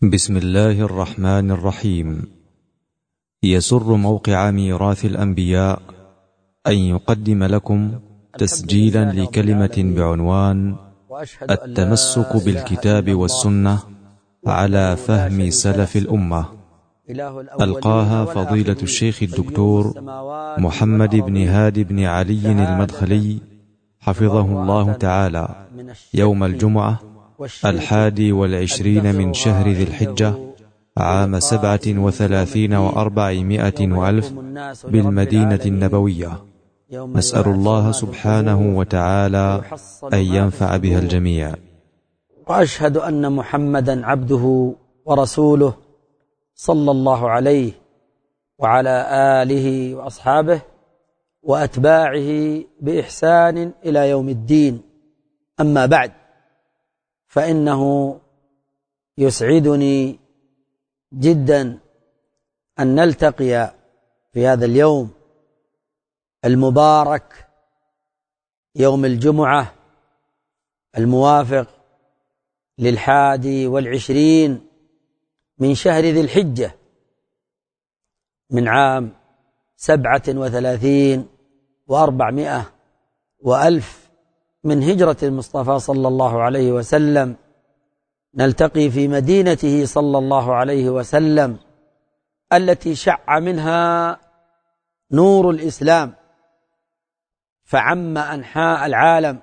بسم الله الرحمن الرحيم. يسر موقع ميراث الأنبياء أن يقدم لكم تسجيلا لكلمة بعنوان التمسك بالكتاب والسنة على فهم سلف الأمة، ألقاها فضيلة الشيخ الدكتور محمد بن هادي بن علي المدخلي حفظه الله تعالى يوم الجمعة 21 من شهر ذي الحجة عام 37 و400 وألف بالمدينة النبوية. نسأل الله سبحانه وتعالى أن ينفع بها الجميع. وأشهد أن محمدا عبده ورسوله صلى الله عليه وعلى آله وأصحابه وأتباعه بإحسان إلى يوم الدين. أما بعد، فإنه يسعدني جدا أن نلتقي في هذا اليوم المبارك، يوم الجمعة الموافق 21 من شهر ذي الحجة من عام 37 و400 وألف من هجرة المصطفى صلى الله عليه وسلم. نلتقي في مدينته صلى الله عليه وسلم التي شع منها نور الإسلام فعم أنحاء العالم،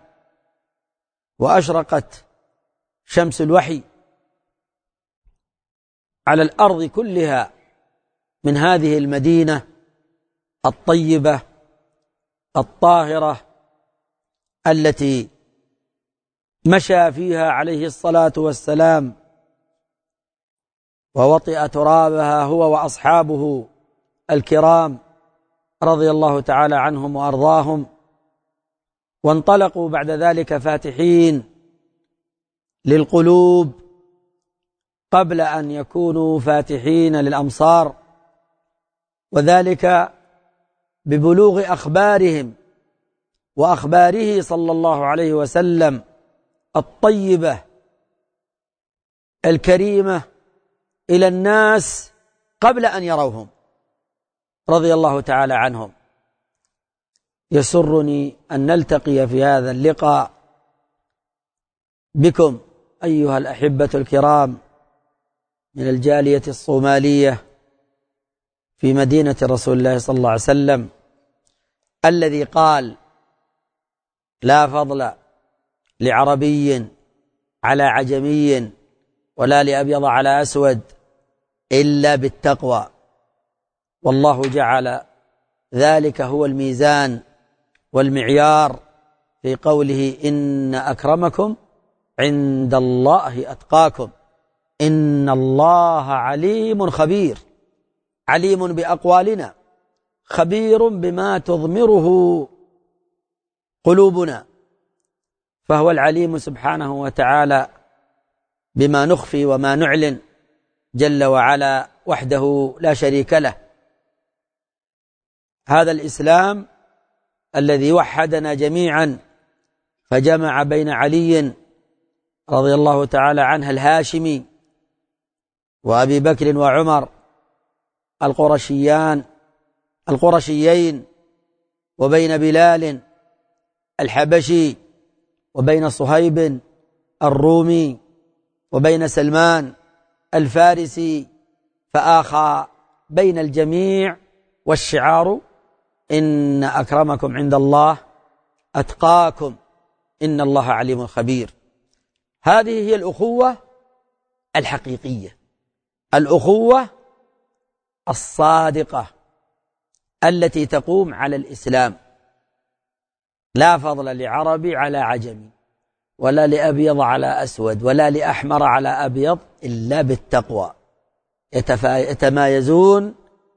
وأشرقت شمس الوحي على الأرض كلها من هذه المدينة الطيبة الطاهرة التي مشى فيها عليه الصلاة والسلام ووطئ ترابها هو وأصحابه الكرام رضي الله تعالى عنهم وأرضاهم، وانطلقوا بعد ذلك فاتحين للقلوب قبل أن يكونوا فاتحين للأمصار، وذلك ببلوغ أخبارهم وأخباره صلى الله عليه وسلم الطيبة الكريمة إلى الناس قبل أن يروهم رضي الله تعالى عنهم. يسرني أن نلتقي في هذا اللقاء بكم أيها الأحبة الكرام من الجالية الصومالية في مدينة رسول الله صلى الله عليه وسلم، الذي قال: لا فضل لعربي على عجمي ولا لأبيض على أسود إلا بالتقوى. والله جعل ذلك هو الميزان والمعيار في قوله: إن أكرمكم عند الله أتقاكم إن الله عليم خبير. عليم بأقوالنا، خبير بما تضمره قلوبنا، فهو العليم سبحانه وتعالى بما نخفي وما نعلن جل وعلا وحده لا شريك له. هذا الإسلام الذي وحدنا جميعا فجمع بين علي رضي الله تعالى عنه الهاشمي وأبي بكر وعمر القرشيين، وبين بلال الحبشي، وبين صهيب الرومي، وبين سلمان الفارسي، فآخى بين الجميع، والشعار: إن أكرمكم عند الله أتقاكم إن الله عليم خبير. هذه هي الأخوة الحقيقية، الأخوة الصادقة التي تقوم على الإسلام. لا فضل لعربي على عجمي ولا لأبيض على أسود ولا لأحمر على أبيض إلا بالتقوى. يتمايزون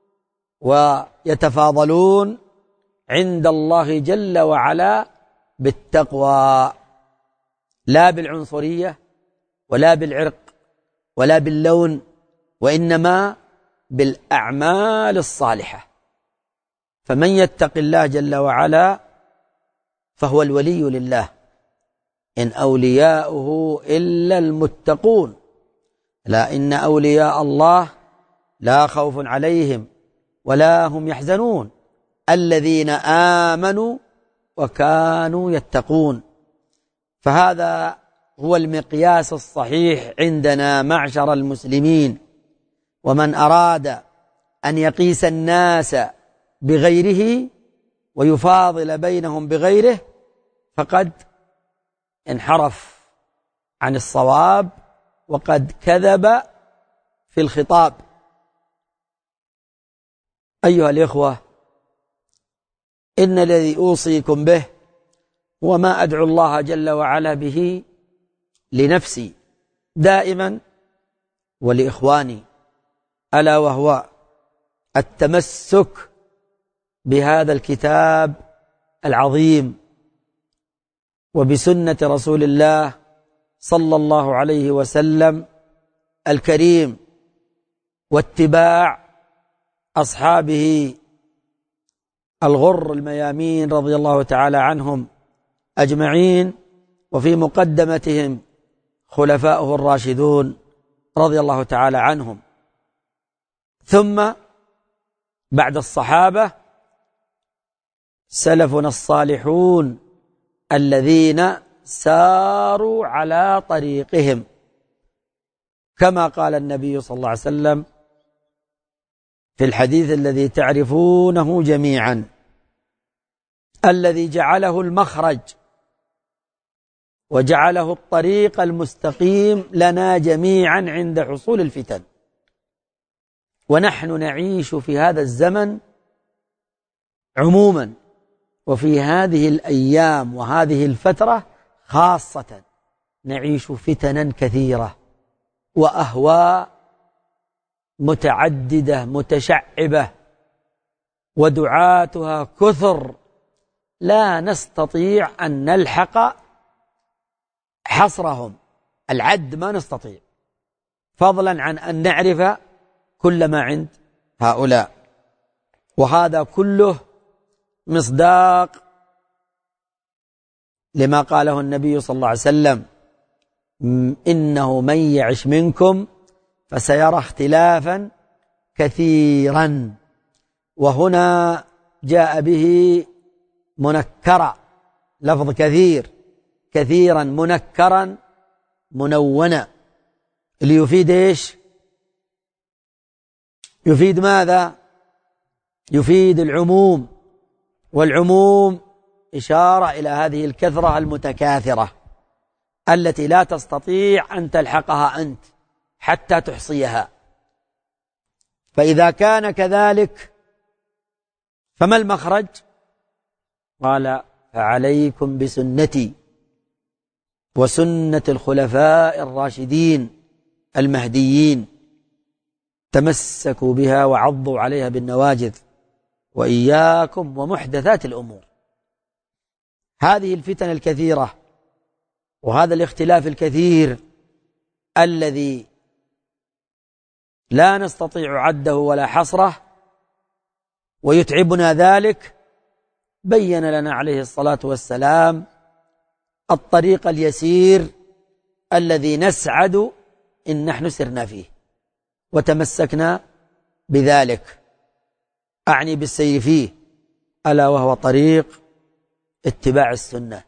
ويتفاضلون عند الله جل وعلا بالتقوى، لا بالعنصرية ولا بالعرق ولا باللون، وإنما بالأعمال الصالحة. فمن يتق الله جل وعلا فهو الولي لله، إن أولياؤه إلا المتقون. لا إن أولياء الله لا خوف عليهم ولا هم يحزنون الذين آمنوا وكانوا يتقون. فهذا هو المقياس الصحيح عندنا معشر المسلمين. ومن أراد أن يقيس الناس بغيره ويفاضل بينهم بغيره فقد انحرف عن الصواب وقد كذب في الخطاب. أيها الإخوة، إن الذي أوصيكم به هو ما أدعو الله جل وعلا به لنفسي دائما ولإخواني، ألا وهو التمسك بهذا الكتاب العظيم وبسنة رسول الله صلى الله عليه وسلم الكريم، واتباع أصحابه الغر الميامين رضي الله تعالى عنهم أجمعين، وفي مقدمتهم خلفاؤه الراشدون رضي الله تعالى عنهم. ثم بعد الصحابة سلفنا الصالحون الذين ساروا على طريقهم، كما قال النبي صلى الله عليه وسلم في الحديث الذي تعرفونه جميعا: الذي جعله المخرج وجعله الطريق المستقيم لنا جميعا عند حصول الفتن. ونحن نعيش في هذا الزمن عموما، وفي هذه الأيام وهذه الفترة خاصة نعيش فتنا كثيرة وأهواء متعددة متشعبة، ودعاتها كثر لا نستطيع أن نلحق حصرهم، العد ما نستطيع، فضلا عن أن نعرف كل ما عند هؤلاء. وهذا كله مصداق لما قاله النبي صلى الله عليه وسلم: إنه من يعش منكم فسيرى اختلافا كثيرا. وهنا جاء به منكرا، لفظ كثير، كثيرا منكرا منونا، ليفيد ايش؟ يفيد ماذا؟ يفيد العموم، والعموم إشارة إلى هذه الكثرة المتكاثرة التي لا تستطيع أن تلحقها أنت حتى تحصيها. فإذا كان كذلك فما المخرج؟ قال: فعليكم بسنتي وسنة الخلفاء الراشدين المهديين، تمسكوا بها وعضوا عليها بالنواجذ، وإياكم ومحدثات الأمور. هذه الفتن الكثيرة وهذا الاختلاف الكثير الذي لا نستطيع عده ولا حصره ويتعبنا ذلك، بين لنا عليه الصلاة والسلام الطريق اليسير الذي نسعد إن نحن سرنا فيه وتمسكنا بذلك، أعني بالسير فيه، ألا وهو طريق اتباع السنة.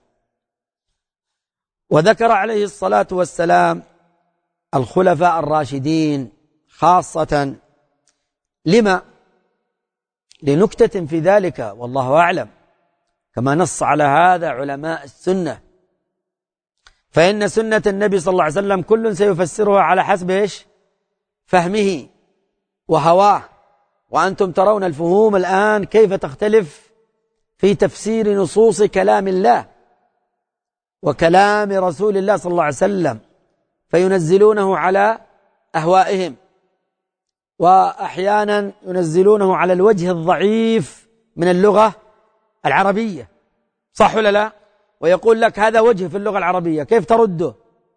وذكر عليه الصلاة والسلام الخلفاء الراشدين خاصة، لما؟ لنكتة في ذلك والله أعلم، كما نص على هذا علماء السنة. فإن سنة النبي صلى الله عليه وسلم كل سيفسرها على حسب إيش؟ فهمه وهواه. وأنتم ترون الفهوم الآن كيف تختلف في تفسير نصوص كلام الله وكلام رسول الله صلى الله عليه وسلم، فينزلونه على أهوائهم، وأحيانا ينزلونه على الوجه الضعيف من اللغة العربية، صح ولا لا؟ ويقول لك هذا وجه في اللغة العربية، كيف ترده؟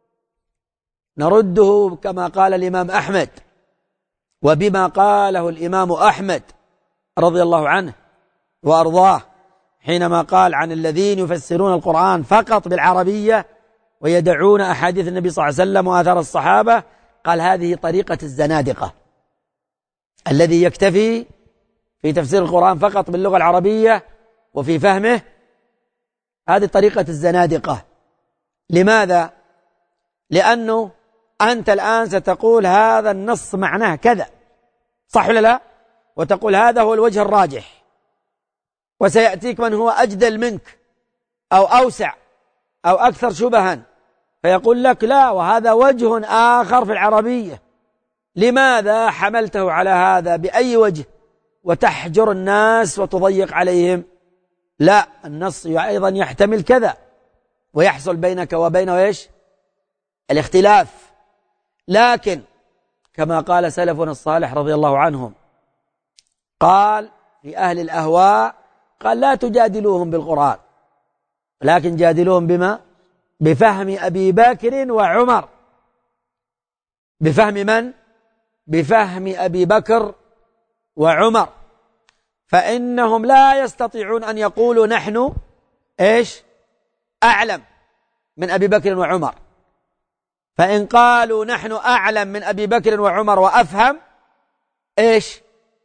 نرده كما قال الإمام أحمد وبما قاله الإمام أحمد رضي الله عنه وأرضاه، حينما قال عن الذين يفسرون القرآن فقط بالعربية ويدعون أحاديث النبي صلى الله عليه وسلم وآثار الصحابة، قال هذه طريقة الزنادقة الذي يكتفي في تفسير القرآن فقط باللغة العربية وفي فهمه. هذه طريقة الزنادقة. لماذا؟ لأنه أنت الآن ستقول هذا النص معناه كذا، صح ولا لا؟ وتقول هذا هو الوجه الراجح، وسيأتيك من هو أجدل منك أو أوسع أو أكثر شبها فيقول لك لا، وهذا وجه آخر في العربية، لماذا حملته على هذا بأي وجه وتحجر الناس وتضيق عليهم؟ لا، النص أيضا يحتمل كذا، ويحصل بينك وبينه إيش؟ الاختلاف. لكن كما قال سلفنا الصالح رضي الله عنهم، قال في أهل الأهواء، قال لا تجادلوهم بالقرآن، لكن جادلوهم بما؟ بفهم أبي بكر وعمر. بفهم من؟ بفهم أبي بكر وعمر، فإنهم لا يستطيعون أن يقولوا نحن إيش؟ أعلم من أبي بكر وعمر. فإن قالوا نحن أعلم من أبي بكر وعمر وأفهم إيش؟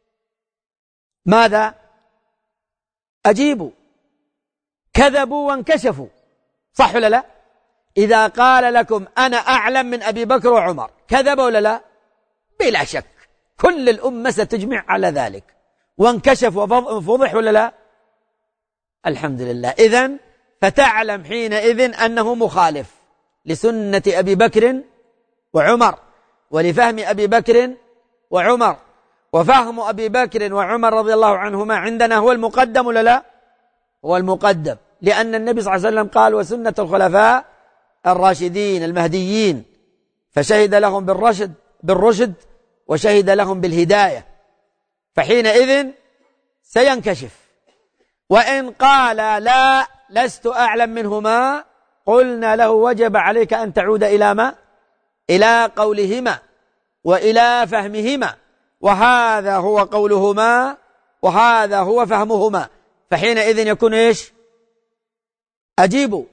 ماذا؟ أجيبوا، كذبوا وانكشفوا، صح ولا لا؟ إذا قال لكم أنا أعلم من أبي بكر وعمر، كذب ولا لا؟ بلا شك، كل الأمة ستجمع على ذلك، وانكشف وفضح ولا لا؟ الحمد لله. إذن فتعلم حينئذ أنه مخالف لسنة أبي بكر وعمر ولفهم أبي بكر وعمر. وفهم أبي بكر وعمر رضي الله عنهما عندنا هو المقدم ولا لا؟ هو المقدم، لأن النبي صلى الله عليه وسلم قال وسنة الخلفاء الراشدين المهديين، فشهد لهم بالرشد وشهد لهم بالهداية، فحينئذ سينكشف. وإن قال لا لست أعلم منهما، قلنا له وجب عليك أن تعود إلى ما؟ إلى قولهما وإلى فهمهما، وهذا هو قولهما وهذا هو فهمهما، فحينئذ يكون إيش؟ أجيبوا.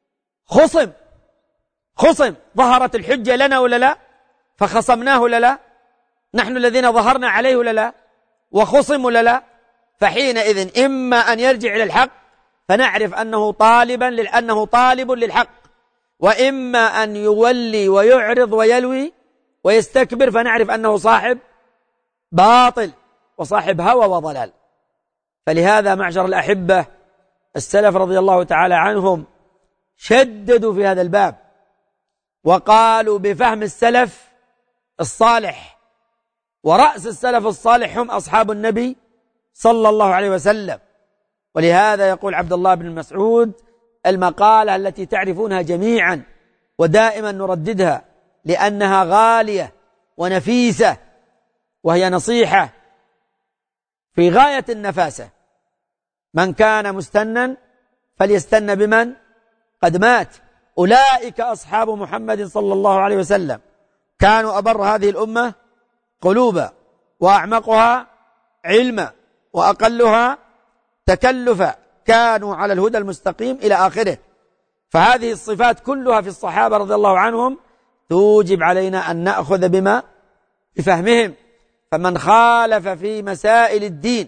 خصم ظهرت الحجة لنا ولا لا؟ فخصمناه ولا لا؟ نحن الذين ظهرنا عليه ولا لا؟ وخصم ولا لا؟ فحينئذ إما أن يرجع إلى الحق فنعرف أنه طالب للحق، وإما أن يولي ويعرض ويلوي ويستكبر فنعرف أنه صاحب باطل وصاحب هوى وضلال. فلهذا معشر الأحبة، السلف رضي الله تعالى عنهم شددوا في هذا الباب وقالوا بفهم السلف الصالح، ورأس السلف الصالح هم أصحاب النبي صلى الله عليه وسلم. ولهذا يقول عبد الله بن مسعود المقالة التي تعرفونها جميعا ودائما نرددها لأنها غالية ونفيسة، وهي نصيحة في غاية النفاسة: من كان مستنا فليستن بمن قد مات. أولئك أصحاب محمد صلى الله عليه وسلم، كانوا أبر هذه الأمة قلوبا وأعمقها علما وأقلها تكلفا، كانوا على الهدى المستقيم إلى آخره. فهذه الصفات كلها في الصحابة رضي الله عنهم توجب علينا أن نأخذ بفهمهم. فمن خالف في مسائل الدين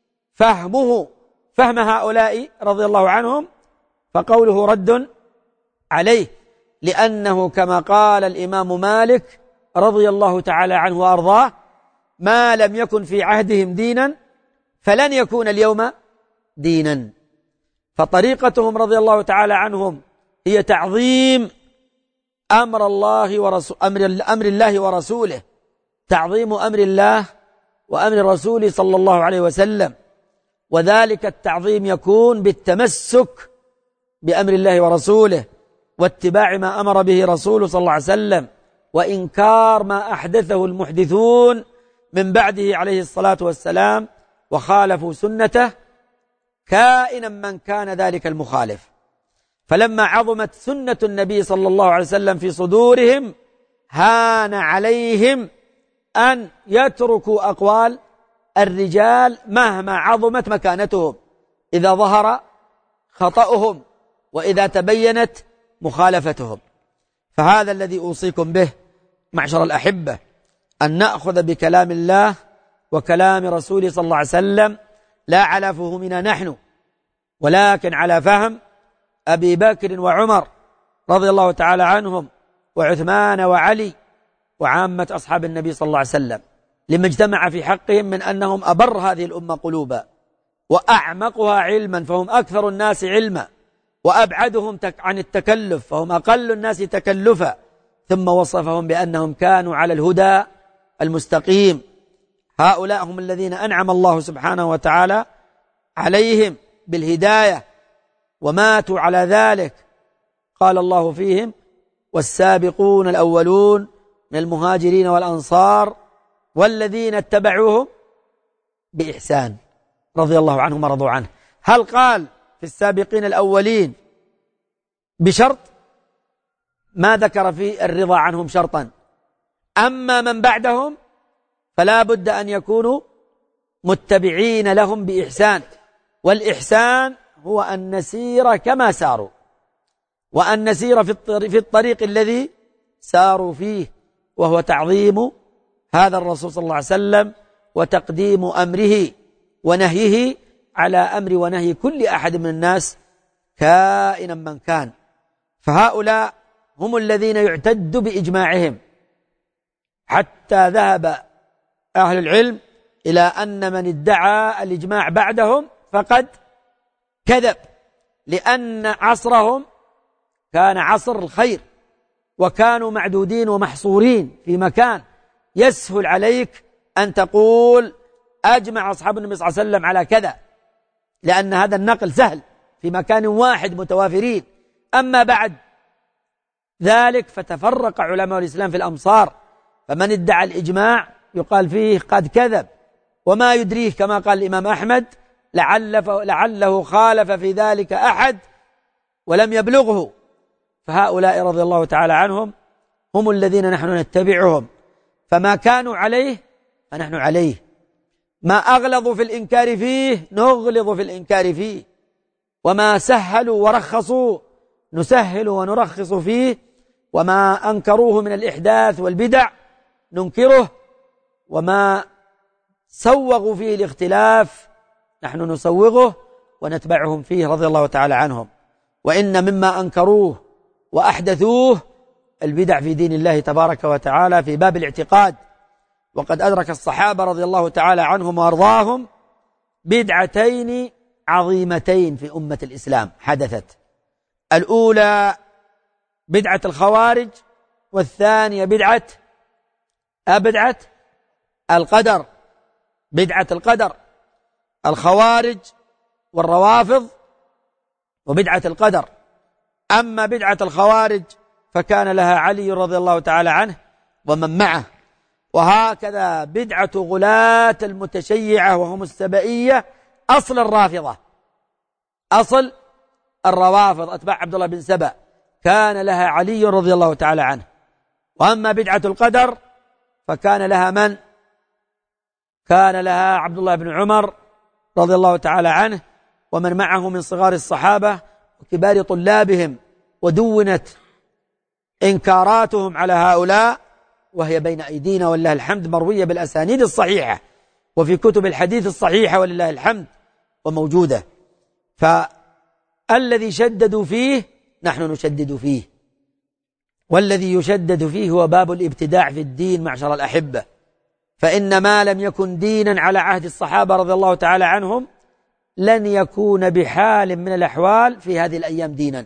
فهم هؤلاء رضي الله عنهم فقوله رد عليه، لأنه كما قال الإمام مالك رضي الله تعالى عنه وأرضاه: ما لم يكن في عهدهم دينا فلن يكون اليوم دينا. فطريقتهم رضي الله تعالى عنهم هي تعظيم أمر الله ورسوله، تعظيم أمر الله وأمر الرسول صلى الله عليه وسلم. وذلك التعظيم يكون بالتمسك بأمر الله ورسوله واتباع ما أمر به رسوله صلى الله عليه وسلم، وإنكار ما أحدثه المحدثون من بعده عليه الصلاة والسلام وخالفوا سنته، كائنا من كان ذلك المخالف. فلما عظمت سنة النبي صلى الله عليه وسلم في صدورهم هان عليهم أن يتركوا أقوال الرجال مهما عظمت مكانتهم، إذا ظهر خطأهم وإذا تبينت مخالفتهم. فهذا الذي أوصيكم به معشر الأحبة أن نأخذ بكلام الله وكلام رسوله صلى الله عليه وسلم لا على فهمنا نحن، ولكن على فهم أبي بكر وعمر رضي الله تعالى عنهم، وعثمان وعلي وعامة أصحاب النبي صلى الله عليه وسلم، لما اجتمع في حقهم من أنهم أبر هذه الأمة قلوبا وأعمقها علما، فهم أكثر الناس علما، وأبعدهم عن التكلف، فهم أقل الناس تكلفا. ثم وصفهم بأنهم كانوا على الهدى المستقيم. هؤلاء هم الذين أنعم الله سبحانه وتعالى عليهم بالهداية وماتوا على ذلك. قال الله فيهم: والسابقون الأولون من المهاجرين والأنصار والذين اتبعوهم بإحسان رضي الله عنهم ورضوا عنه. هل قال في السابقين الأولين بشرط؟ ما ذكر في الرضا عنهم شرطا. أما من بعدهم فلا بد أن يكونوا متبعين لهم بإحسان، والإحسان هو أن نسير كما ساروا، وأن نسير في الطريق الذي ساروا فيه، وهو تعظيم هذا الرسول صلى الله عليه وسلم وتقديم أمره ونهيه على أمر ونهي كل أحد من الناس كائنا من كان. فهؤلاء هم الذين يعتد بإجماعهم، حتى ذهب أهل العلم إلى أن من ادعى الإجماع بعدهم فقد كذب، لأن عصرهم كان عصر الخير، وكانوا معدودين ومحصورين في مكان. يسهل عليك أن تقول أجمع أصحاب النبي صلى الله عليه وسلم على كذا، لأن هذا النقل سهل في مكان واحد متوافرين. أما بعد ذلك فتفرق علماء الإسلام في الأمصار، فمن ادعى الإجماع يقال فيه قد كذب، وما يدريه كما قال الإمام أحمد لعله خالف في ذلك أحد ولم يبلغه. فهؤلاء رضي الله تعالى عنهم هم الذين نحن نتبعهم، فما كانوا عليه فنحن عليه، ما أغلظوا في الإنكار فيه نغلظ في الإنكار فيه، وما سهلوا ورخصوا نسهل ونرخص فيه، وما أنكروه من الإحداث والبدع ننكره، وما سوغوا فيه الاختلاف نحن نسوغه ونتبعهم فيه رضي الله تعالى عنهم. وإن مما أنكروه وأحدثوه البدع في دين الله تبارك وتعالى في باب الاعتقاد. وقد أدرك الصحابة رضي الله تعالى عنهم وأرضاهم بدعتين عظيمتين في أمة الإسلام حدثت: الأولى بدعة الخوارج، والثانية بدعة القدر. بدعة القدر، الخوارج والروافض، وبدعة القدر. أما بدعة الخوارج فكان لها علي رضي الله تعالى عنه ومن معه، وهكذا بدعة غلاة المتشيعة وهم السبئية أصل الرافضة، أصل الروافض أتباع عبد الله بن سبأ، كان لها علي رضي الله تعالى عنه. وأما بدعة القدر فكان لها من؟ كان لها عبد الله بن عمر رضي الله تعالى عنه ومن معه من صغار الصحابة وكبار طلابهم، ودونت إنكاراتهم على هؤلاء وهي بين أيدينا والله الحمد، مروية بالأسانيد الصحيحة وفي كتب الحديث الصحيحة ولله الحمد وموجودة. فالذي شددوا فيه نحن نشدد فيه، والذي يشدد فيه هو باب الابتداع في الدين معشر الأحبة. فإن ما لم يكن دينا على عهد الصحابة رضي الله تعالى عنهم لن يكون بحال من الأحوال في هذه الأيام دينا،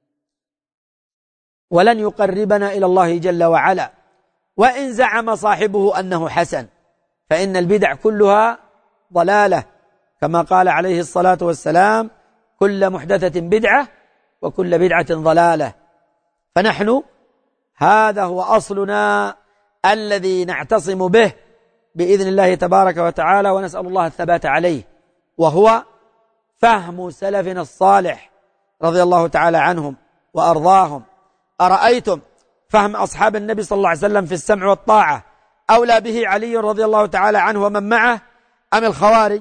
ولن يقربنا إلى الله جل وعلا، وإن زعم صاحبه أنه حسن، فإن البدع كلها ضلالة، كما قال عليه الصلاة والسلام: كل محدثة بدعة وكل بدعة ضلالة. فنحن هذا هو أصلنا الذي نعتصم به بإذن الله تبارك وتعالى، ونسأل الله الثبات عليه، وهو فهم سلفنا الصالح رضي الله تعالى عنهم وأرضاهم. أرأيتم فهم أصحاب النبي صلى الله عليه وسلم في السمع والطاعة أولى به علي رضي الله تعالى عنه ومن معه أم الخوارج؟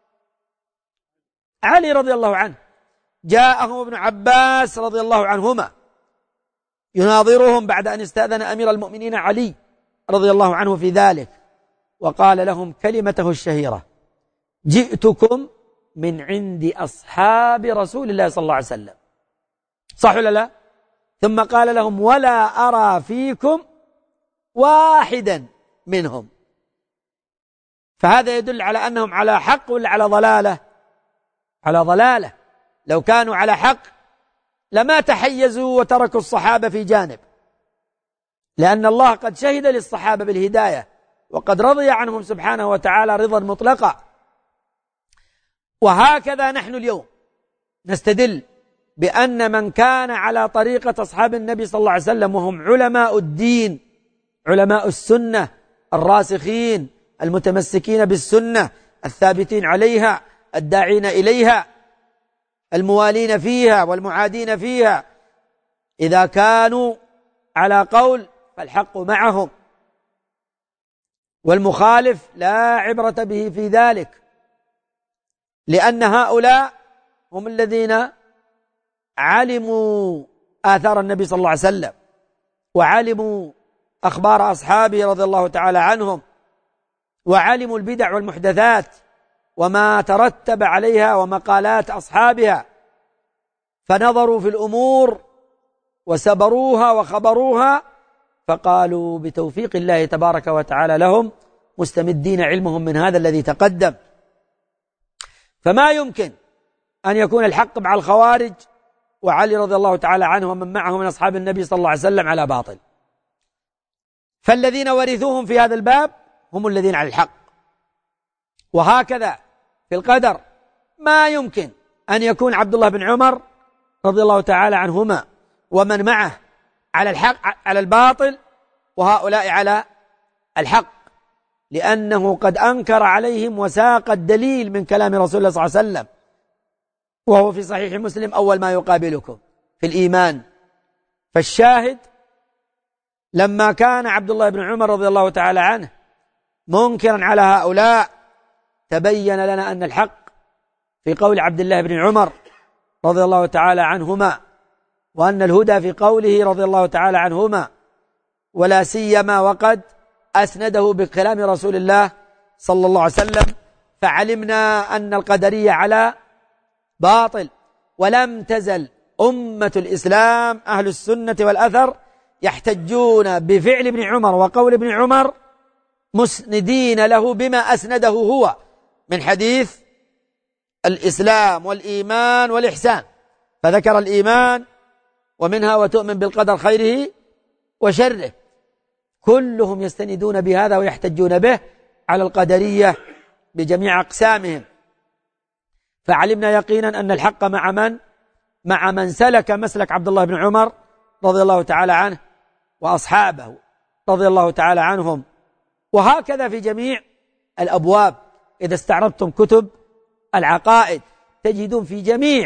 علي رضي الله عنه جاءهم ابن عباس رضي الله عنهما يناظرهم بعد أن استأذن أمير المؤمنين علي رضي الله عنه في ذلك، وقال لهم كلمته الشهيرة: جئتكم من عند أصحاب رسول الله صلى الله عليه وسلم، صح ولا لا؟ ثم قال لهم: ولا أرى فيكم واحدا منهم. فهذا يدل على أنهم على حق ولا على ضلالة؟ على ضلالة. لو كانوا على حق لما تحيزوا وتركوا الصحابة في جانب، لأن الله قد شهد للصحابة بالهداية وقد رضي عنهم سبحانه وتعالى رضا مطلقا. وهكذا نحن اليوم نستدل بأن من كان على طريقة أصحاب النبي صلى الله عليه وسلم، وهم علماء الدين، علماء السنة الراسخين المتمسكين بالسنة الثابتين عليها الداعين إليها الموالين فيها والمعادين فيها، إذا كانوا على قول فالحق معهم، والمخالف لا عبرة به في ذلك، لأن هؤلاء هم الذين علموا آثار النبي صلى الله عليه وسلم، وعلموا أخبار أصحابه رضي الله تعالى عنهم، وعلموا البدع والمحدثات وما ترتب عليها ومقالات أصحابها، فنظروا في الأمور وسبروها وخبروها، فقالوا بتوفيق الله تبارك وتعالى لهم مستمدين علمهم من هذا الذي تقدم. فما يمكن أن يكون الحق مع الخوارج وعلي رضي الله تعالى عنه ومن معه من أصحاب النبي صلى الله عليه وسلم على باطل. فالذين ورثوهم في هذا الباب هم الذين على الحق. وهكذا في القدر ما يمكن أن يكون عبد الله بن عمر رضي الله تعالى عنهما ومن معه على الحق على الباطل وهؤلاء على الحق، لأنه قد أنكر عليهم وساق الدليل من كلام رسول الله صلى الله عليه وسلم، وهو في صحيح مسلم: أول ما يقابلكم في الإيمان. فالشاهد لما كان عبد الله بن عمر رضي الله تعالى عنه منكرا على هؤلاء، تبين لنا أن الحق في قول عبد الله بن عمر رضي الله تعالى عنهما، وأن الهدى في قوله رضي الله تعالى عنهما، ولا سيما وقد أسنده بكلام رسول الله صلى الله عليه وسلم. فعلمنا أن القدرية على باطل، ولم تزل أمة الإسلام أهل السنة والأثر يحتجون بفعل ابن عمر وقول ابن عمر مسندين له بما أسنده هو من حديث الإسلام والإيمان والإحسان، فذكر الإيمان ومنها وتؤمن بالقدر خيره وشره. كلهم يستندون بهذا ويحتجون به على القدرية بجميع أقسامهم. فعلمنا يقينا أن الحق مع من سلك مسلك عبد الله بن عمر رضي الله تعالى عنه وأصحابه رضي الله تعالى عنهم. وهكذا في جميع الأبواب. إذا استعرضتم كتب العقائد تجدون في جميع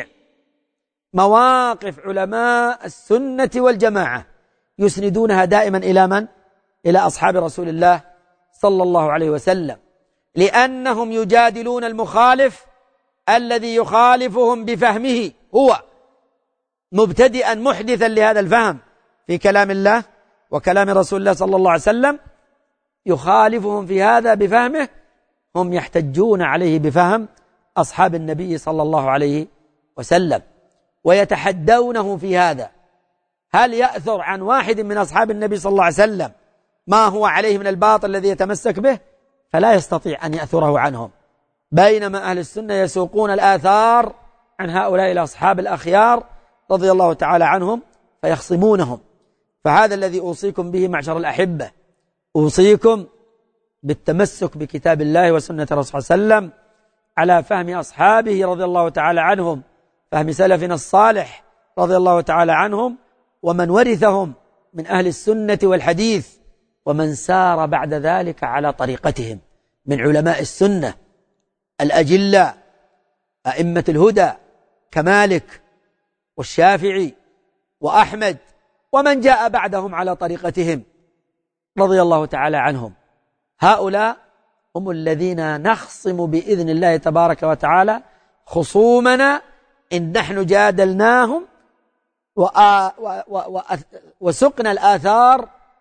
مواقف علماء السنة والجماعة يسندونها دائما إلى من؟ إلى أصحاب رسول الله صلى الله عليه وسلم، لأنهم يجادلون المخالف الذي يخالفهم بفهمه هو، مبتدئا محدثا لهذا الفهم في كلام الله وكلام رسول الله صلى الله عليه وسلم، يخالفهم في هذا بفهمه، هم يحتجون عليه بفهم أصحاب النبي صلى الله عليه وسلم ويتحدونه في هذا. هل يأثر عن واحد من أصحاب النبي صلى الله عليه وسلم ما هو عليه من الباطل الذي يتمسك به؟ فلا يستطيع أن يأثره عنهم، بينما أهل السنة يسوقون الآثار عن هؤلاء الأصحاب الأخيار رضي الله تعالى عنهم فيخصمونهم. فهذا الذي أوصيكم به معشر الأحبة، أوصيكم بالتمسك بكتاب الله وسنة رسول صلى الله عليه وسلم على فهم أصحابه رضي الله تعالى عنهم، فهم سلفنا الصالح رضي الله تعالى عنهم، ومن ورثهم من أهل السنة والحديث، ومن سار بعد ذلك على طريقتهم من علماء السنة الأجلاء أئمة الهدى كمالك والشافعي وأحمد، ومن جاء بعدهم على طريقتهم رضي الله تعالى عنهم. هؤلاء هم الذين نخصم بإذن الله تبارك وتعالى خصومنا إن نحن جادلناهم وسقنا الآثار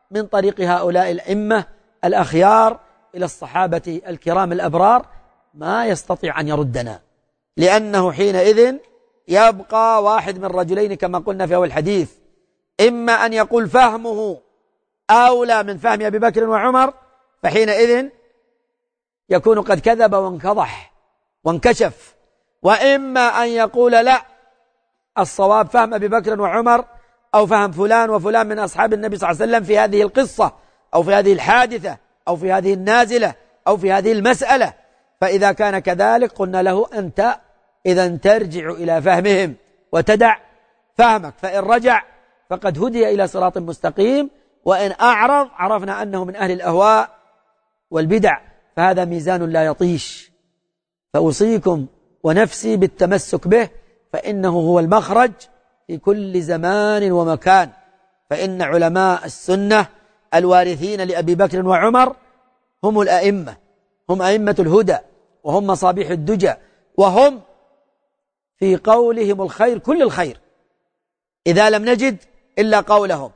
من طريق هؤلاء الأئمة الأخيار إلى الصحابة الكرام الأبرار ما يستطيع أن يردنا، لأنه حينئذ يبقى واحد من رجلين كما قلنا في أول الحديث، إما أن يقول فهمه أولى من فهم أبي بكر وعمر، فحينئذ يكون قد كذب وانكضح وانكشف، وإما أن يقول لا، الصواب فهم أبي بكر وعمر أو فهم فلان وفلان من أصحاب النبي صلى الله عليه وسلم في هذه القصة أو في هذه الحادثة أو في هذه النازلة أو في هذه المسألة. فإذا كان كذلك قلنا له أنت إذا ترجع إلى فهمهم وتدع فهمك، فإن رجع فقد هدي إلى صراط مستقيم، وإن أعرض عرفنا أنه من أهل الأهواء والبدع، فهذا ميزان لا يطيش. فأوصيكم ونفسي بالتمسك به، فإنه هو المخرج في كل زمان ومكان. فإن علماء السنة الوارثين لأبي بكر وعمر هم الأئمة، هم أئمة الهدى، وهم مصابيح الدجى، وهم في قولهم الخير كل الخير إذا لم نجد إلا قولهم.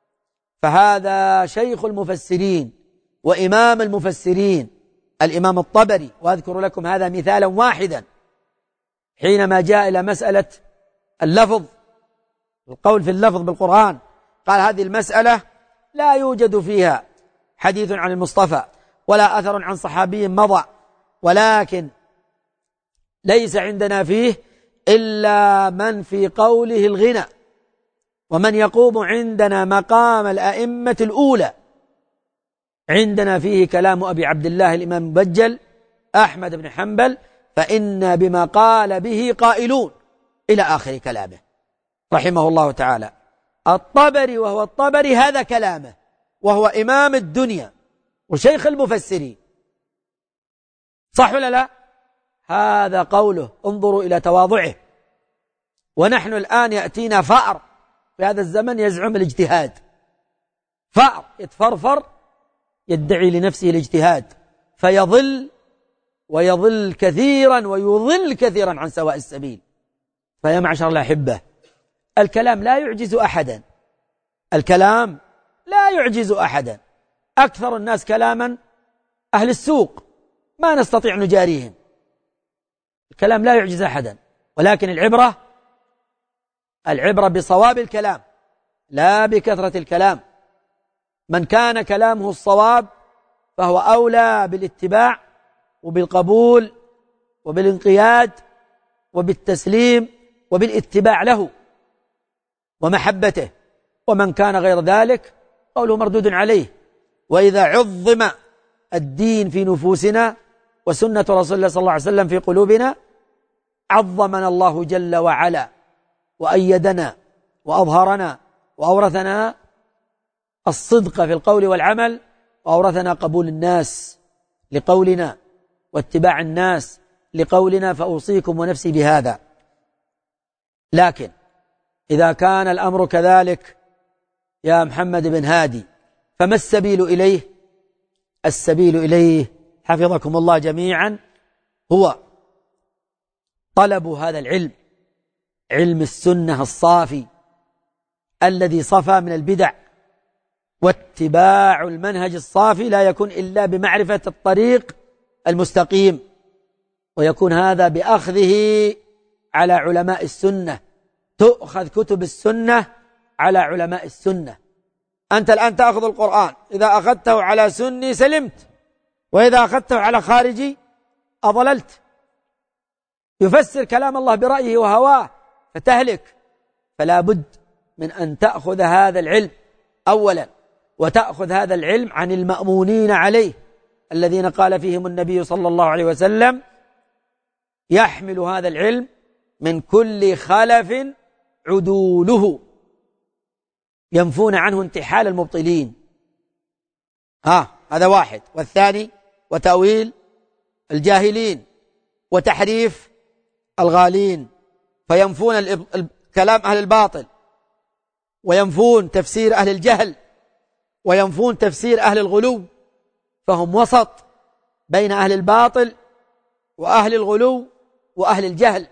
فهذا شيخ المفسرين وإمام المفسرين الإمام الطبري، وأذكر لكم هذا مثالا واحدا، حينما جاء إلى مسألة اللفظ، القول في اللفظ بالقرآن، قال هذه المسألة لا يوجد فيها حديث عن المصطفى ولا أثر عن صحابي مضى، ولكن ليس عندنا فيه إلا من في قوله الغنى، ومن يقوم عندنا مقام الأئمة الأولى. عندنا فيه كلام أبي عبد الله الإمام المبجل أحمد بن حنبل، فإنا بما قال به قائلون، إلى آخر كلامه رحمه الله تعالى. الطبري وهو الطبري هذا كلامه، وهو إمام الدنيا وشيخ المفسرين، صح ولا لا؟ هذا قوله، انظروا إلى تواضعه. ونحن الآن يأتينا فأر في هذا الزمن يزعم الاجتهاد، فأر يتفرفر يدعي لنفسه الاجتهاد، فيضل ويضل كثيرا ويضل كثيرا عن سواء السبيل. فيا معشر الأحبة، الكلام لا يعجز أحدا، الكلام لا يعجز أحدا. أكثر الناس كلاما أهل السوق، ما نستطيع نجاريهم. الكلام لا يعجز أحدا، ولكن العبرة بصواب الكلام لا بكثرة الكلام. من كان كلامه الصواب فهو أولى بالاتباع وبالقبول وبالانقياد وبالتسليم وبالاتباع له ومحبته، ومن كان غير ذلك قوله مردود عليه. وإذا عظم الدين في نفوسنا وسنة رسول الله صلى الله عليه وسلم في قلوبنا عظمنا الله جل وعلا وأيدنا وأظهرنا وأورثنا الصدق في القول والعمل، وأورثنا قبول الناس لقولنا واتباع الناس لقولنا. فأوصيكم ونفسي بهذا. لكن إذا كان الأمر كذلك يا محمد بن هادي، فما السبيل إليه؟ السبيل إليه حفظكم الله جميعا هو طلب هذا العلم، علم السنة الصافي الذي صفى من البدع، واتباع المنهج الصافي لا يكون إلا بمعرفة الطريق المستقيم، ويكون هذا بأخذه على علماء السنة. تؤخذ كتب السنة على علماء السنة. أنت الآن تأخذ القرآن، إذا أخذته على سني سلمت، وإذا أخذته على خارجي أضللت. يفسر كلام الله برأيه وهواه فتهلك. فلا بد من أن تأخذ هذا العلم أولا، وتأخذ هذا العلم عن المأمونين عليه الذين قال فيهم النبي صلى الله عليه وسلم: يحمل هذا العلم من كل خلف عدوله ينفون عنه انتحال المبطلين. هذا واحد. والثاني وتأويل الجاهلين وتحريف الغالين، فينفون كلام أهل الباطل، وينفون تفسير أهل الجهل، وينفون تفسير أهل الغلو، فهم وسط بين أهل الباطل وأهل الغلو وأهل الجهل.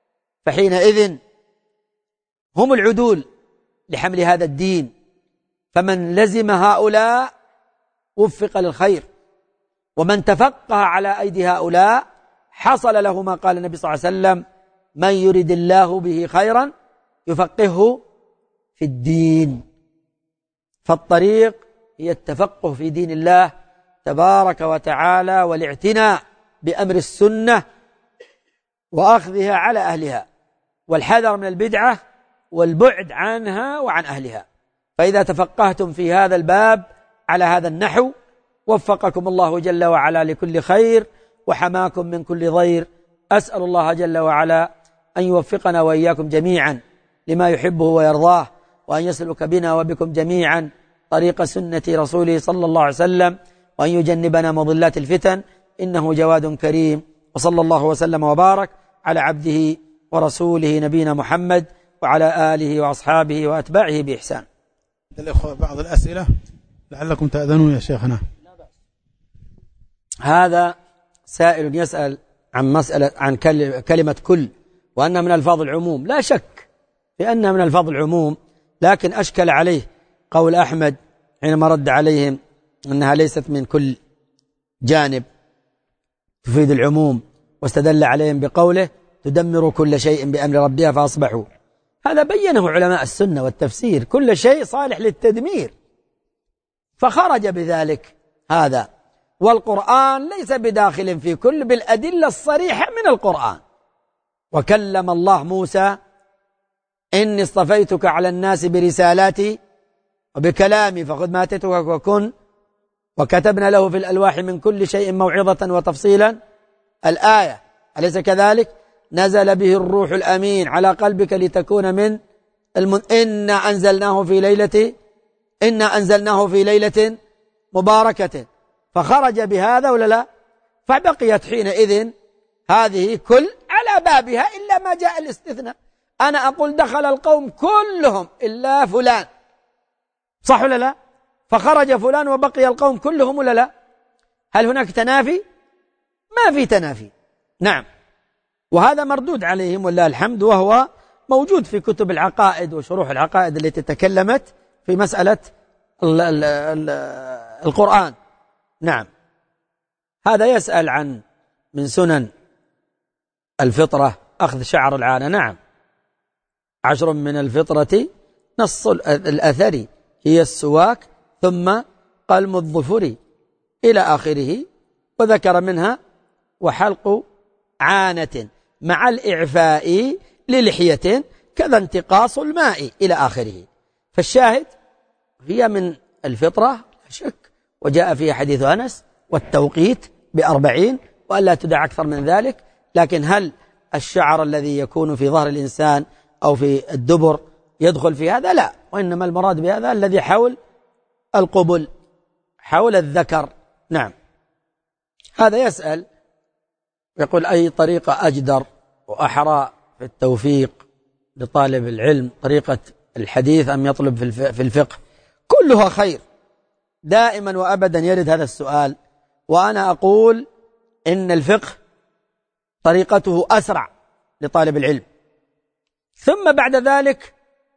فحينئذ هم العدول لحمل هذا الدين. فمن لزم هؤلاء وفق للخير، ومن تفقه على أيدي هؤلاء حصل له ما قال النبي صلى الله عليه وسلم: من يرد الله به خيرا يفقهه في الدين. فالطريق هي التفقه في دين الله تبارك وتعالى، والاعتناء بأمر السنة وأخذها على أهلها، والحذر من البدعة والبعد عنها وعن أهلها. فإذا تفقهتم في هذا الباب على هذا النحو وفقكم الله جل وعلا لكل خير وحماكم من كل ضير. أسأل الله جل وعلا أن يوفقنا وإياكم جميعا لما يحبه ويرضاه، وأن يسلك بنا وبكم جميعا طريق سنة رسوله صلى الله عليه وسلم، وأن يجنبنا مضلات الفتن، إنه جواد كريم. وصلى الله وسلم وبارك على عبده ورسوله نبينا محمد وعلى آله وأصحابه وأتباعه بإحسان. الإخوة بعض الأسئلة لعلكم تأذنون يا شيخنا. هذا سائل يسأل عن كلمة كل، وأنها من ألفاظ العموم. لا شك في أنها من ألفاظ العموم، لكن أشكل عليه قول أحمد حينما رد عليهم أنها ليست من كل جانب تفيد العموم، واستدل عليهم بقوله: تدمر كل شيء بأمر ربها فأصبحوا. هذا بينه علماء السنة والتفسير، كل شيء صالح للتدمير، فخرج بذلك هذا. والقرآن ليس بداخل في كل، بالأدلة الصريحة من القرآن. وكلم الله موسى: إني اصطفيتك على الناس برسالاتي وبكلامي فخذ ما آتيتك وكن، وكتبنا له في الألواح من كل شيء موعظة وتفصيلا. الآية، أليس كذلك؟ نزل به الروح الأمين على قلبك لتكون من إنا أنزلناه في ليلة مباركة. فخرج بهذا ولا لا؟ فبقيت حينئذ هذه كل على بابها إلا ما جاء الاستثناء. أنا أقول دخل القوم كلهم إلا فلان، صح ولا لا؟ فخرج فلان وبقي القوم كلهم ولا لا؟ هل هناك تنافي؟ ما في تنافي. نعم، وهذا مردود عليهم والله الحمد، وهو موجود في كتب العقائد وشروح العقائد التي تكلمت في مسألة القرآن. نعم. هذا يسأل من سنن الفطرة أخذ شعر العانة. نعم، 10 من الفطرة نص الأثر هي السواك ثم قلم الظفر إلى آخره، وذكر منها وحلق عانة مع الإعفاء للحية كذا انتقاص الماء إلى آخره. فالشاهد هي من الفطرة لا شك، وجاء فيها حديث أنس والتوقيت ب40 وألا تدع أكثر من ذلك. لكن هل الشعر الذي يكون في ظهر الإنسان أو في الدبر يدخل في هذا؟ لا، وإنما المراد بهذا الذي حول القبل، حول الذكر. نعم. هذا يسأل يقول: أي طريقة أجدر وأحرى في التوفيق لطالب العلم، طريقة الحديث أم يطلب في الفقه؟ كلها خير، دائما وأبدا يرد هذا السؤال. وأنا أقول إن الفقه طريقته أسرع لطالب العلم، ثم بعد ذلك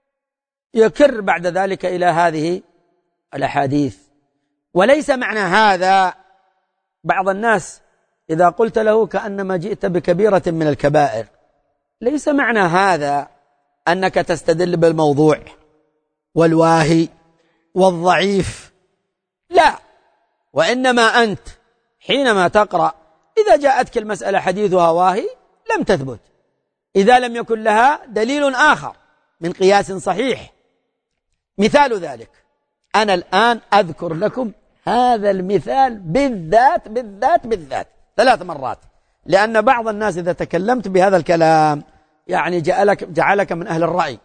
يكر بعد ذلك إلى هذه الأحاديث. وليس معنى هذا، بعض الناس إذا قلت له كأنما جئت بكبيرة من الكبائر، ليس معنى هذا أنك تستدل بالموضوع والواهي والضعيف، لا، وإنما أنت حينما تقرأ إذا جاءتك المسألة حديثها واهي لم تثبت، إذا لم يكن لها دليل آخر من قياس صحيح. مثال ذلك أنا الآن أذكر لكم هذا المثال بالذات بالذات بالذات 3 مرات، لأن بعض الناس إذا تكلمت بهذا الكلام يعني جعلك من أهل الرأي.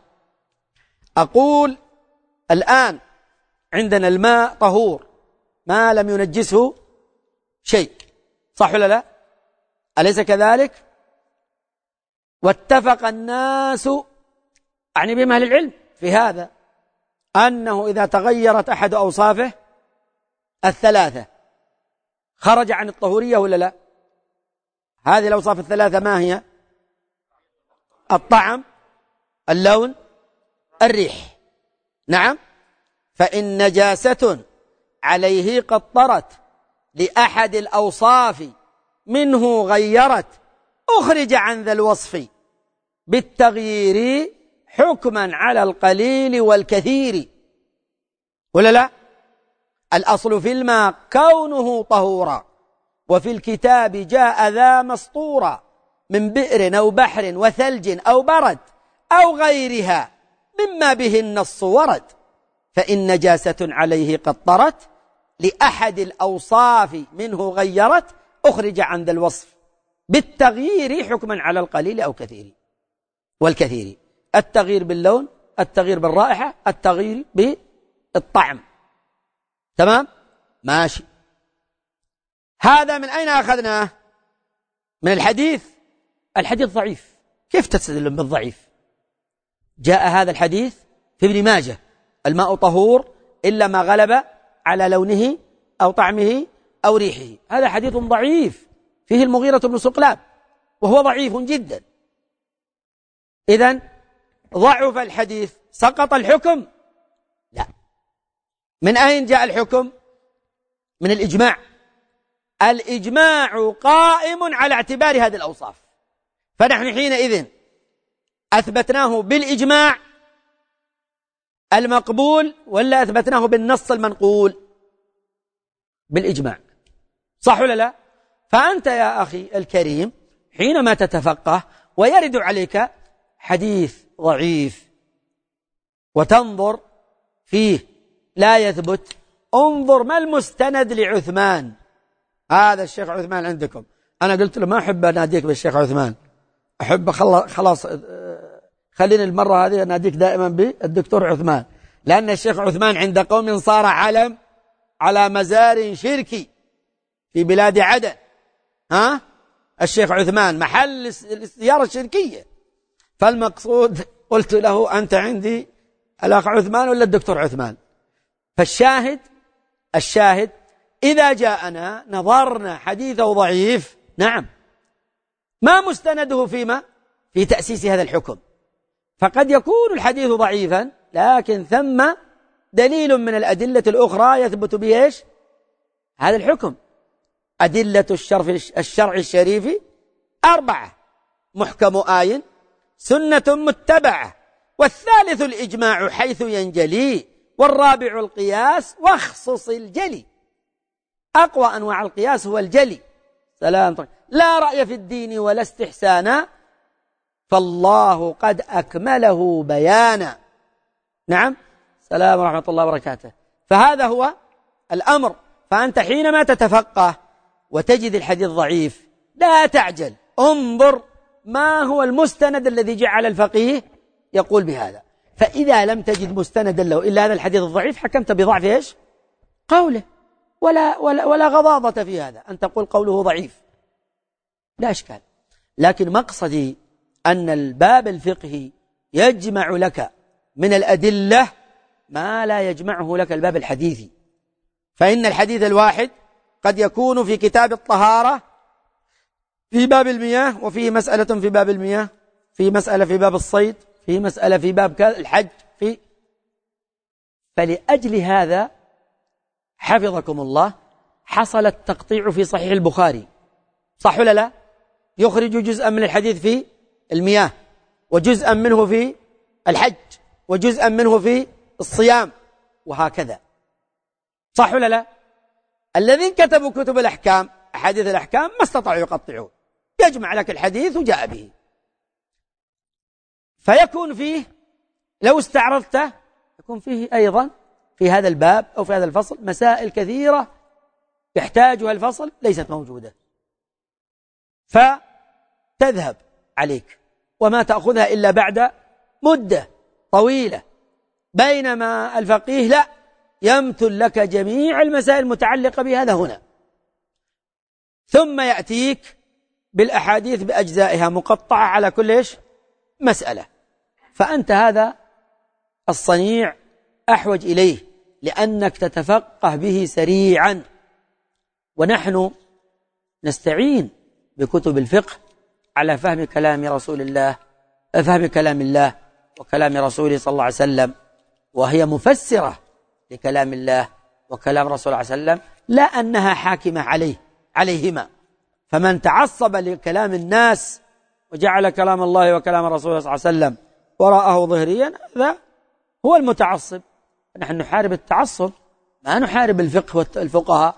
أقول الآن عندنا الماء طهور ما لم ينجسه شيء، صح ولا لا؟ أليس كذلك؟ واتفق الناس، أعني بهم أهل العلم، في هذا أنه إذا تغيرت أحد أوصافه 3 خرج عن الطهورية ولا لا؟ هذه الأوصاف 3 ما هي؟ الطعم، اللون، الريح. نعم. فإن نجاسة عليه قد طرت لأحد الأوصاف منه غيرت أخرج عن ذا الوصف بالتغيير حكما على القليل والكثير. ولا لا؟ الأصل في الماء كونه طهورا، وفي الكتاب جاء ذا مسطورا من بئر أو بحر وثلج أو برد أو غيرها مما به النص ورد. فإن نجاسة عليه قد طرت لأحد الأوصاف منه غيرت أخرج عن ذا الوصف بالتغيير حكما على القليل أو كثير والكثير. التغيير باللون، التغيير بالرائحة، التغيير بالطعم. تمام؟ ماشي. هذا من أين أخذناه؟ من الحديث. الحديث ضعيف. كيف تستدل بالضعيف؟ جاء هذا الحديث في ابن ماجه: الماء طهور إلا ما غلب على لونه أو طعمه أو ريحه. هذا حديث ضعيف فيه المغيرة بن سقلاب، وهو ضعيف جدا. إذن ضعف الحديث، سقط الحكم؟ لا. من أين جاء الحكم؟ من الإجماع. الإجماع قائم على اعتبار هذه الأوصاف، فنحن حينئذ أثبتناه بالإجماع المقبول ولا أثبتناه بالنص المنقول؟ بالإجماع. صح ولا لا؟ فأنت يا أخي الكريم حينما تتفقه ويرد عليك حديث ضعيف وتنظر فيه لا يثبت، انظر ما المستند لعثمان. هذا الشيخ عثمان عندكم، أنا قلت له ما أحب أناديك بالشيخ عثمان، أحب خلاص خليني المرة هذه أناديك دائما بالدكتور عثمان، لأن الشيخ عثمان عند قوم صار علم على مزار شركي في بلاد عدن. الشيخ عثمان محل السيارة الشركية. فالمقصود قلت له أنت عندي الأخ عثمان ولا الدكتور عثمان؟ الشاهد إذا جاءنا نظرنا حديثه ضعيف، نعم، ما مستنده فيما؟ في تأسيس هذا الحكم. فقد يكون الحديث ضعيفا لكن ثم دليل من الأدلة الأخرى يثبت به إيش؟ هذا الحكم. أدلة الشرع الشريف 4: محكم آي، سنة متبعة، والثالث الإجماع حيث ينجلي، والرابع القياس واخصص الجلي. أقوى أنواع القياس هو الجلي. سلام. لا رأي في الدين ولا استحسانا، فالله قد أكمله بيانا. نعم. السلام ورحمة الله وبركاته. فهذا هو الأمر. فأنت حينما تتفقه وتجد الحديث ضعيف لا تعجل، انظر ما هو المستند الذي جعل الفقيه يقول بهذا. فإذا لم تجد مستندا له إلا هذا الحديث الضعيف حكمت بضعف إيش؟ قوله، ولا غضاضة في هذا أن تقول قوله ضعيف، لا إشكال. لكن مقصدي أن الباب الفقهي يجمع لك من الأدلة ما لا يجمعه لك الباب الحديثي. فإن الحديث الواحد قد يكون في كتاب الطهارة في باب المياه، وفيه مسألة في باب المياه، في مسألة في باب الصيد، في مسألة في باب الحج، فلأجل هذا حفظكم الله حصل التقطيع في صحيح البخاري. صح ولا لا؟ يخرج جزءا من الحديث في المياه، وجزءا منه في الحج، وجزءا منه في الصيام، وهكذا. صح ولا لا؟ الذين كتبوا كتب الأحكام، أحاديث الأحكام، ما استطاعوا يقطعون، يجمع لك الحديث وجاء به. فيكون فيه لو استعرضته يكون فيه أيضا في هذا الباب أو في هذا الفصل مسائل كثيرة يحتاجها الفصل ليست موجودة، فتذهب عليك وما تأخذها إلا بعد مدة طويلة. بينما الفقيه لا، يمثل لك جميع المسائل المتعلقة بهذا هنا، ثم يأتيك بالأحاديث بأجزائها مقطعة على كل مسألة. فأنت هذا الصنيع أحوج إليه لأنك تتفقه به سريعا، ونحن نستعين بكتب الفقه على فهم كلام رسول الله، فهم كلام الله وكلام رسوله صلى الله عليه وسلم، وهي مفسرة لكلام الله وكلام رسول الله صلى الله عليه وسلم، لا أنها حاكمة عليهما. فمن تعصب لكلام الناس وجعل كلام الله وكلام الرسول صلى الله عليه وسلم وراءه ظهريا، هذا هو المتعصب. نحن نحارب التعصب، ما نحارب الفقه والفقهاء.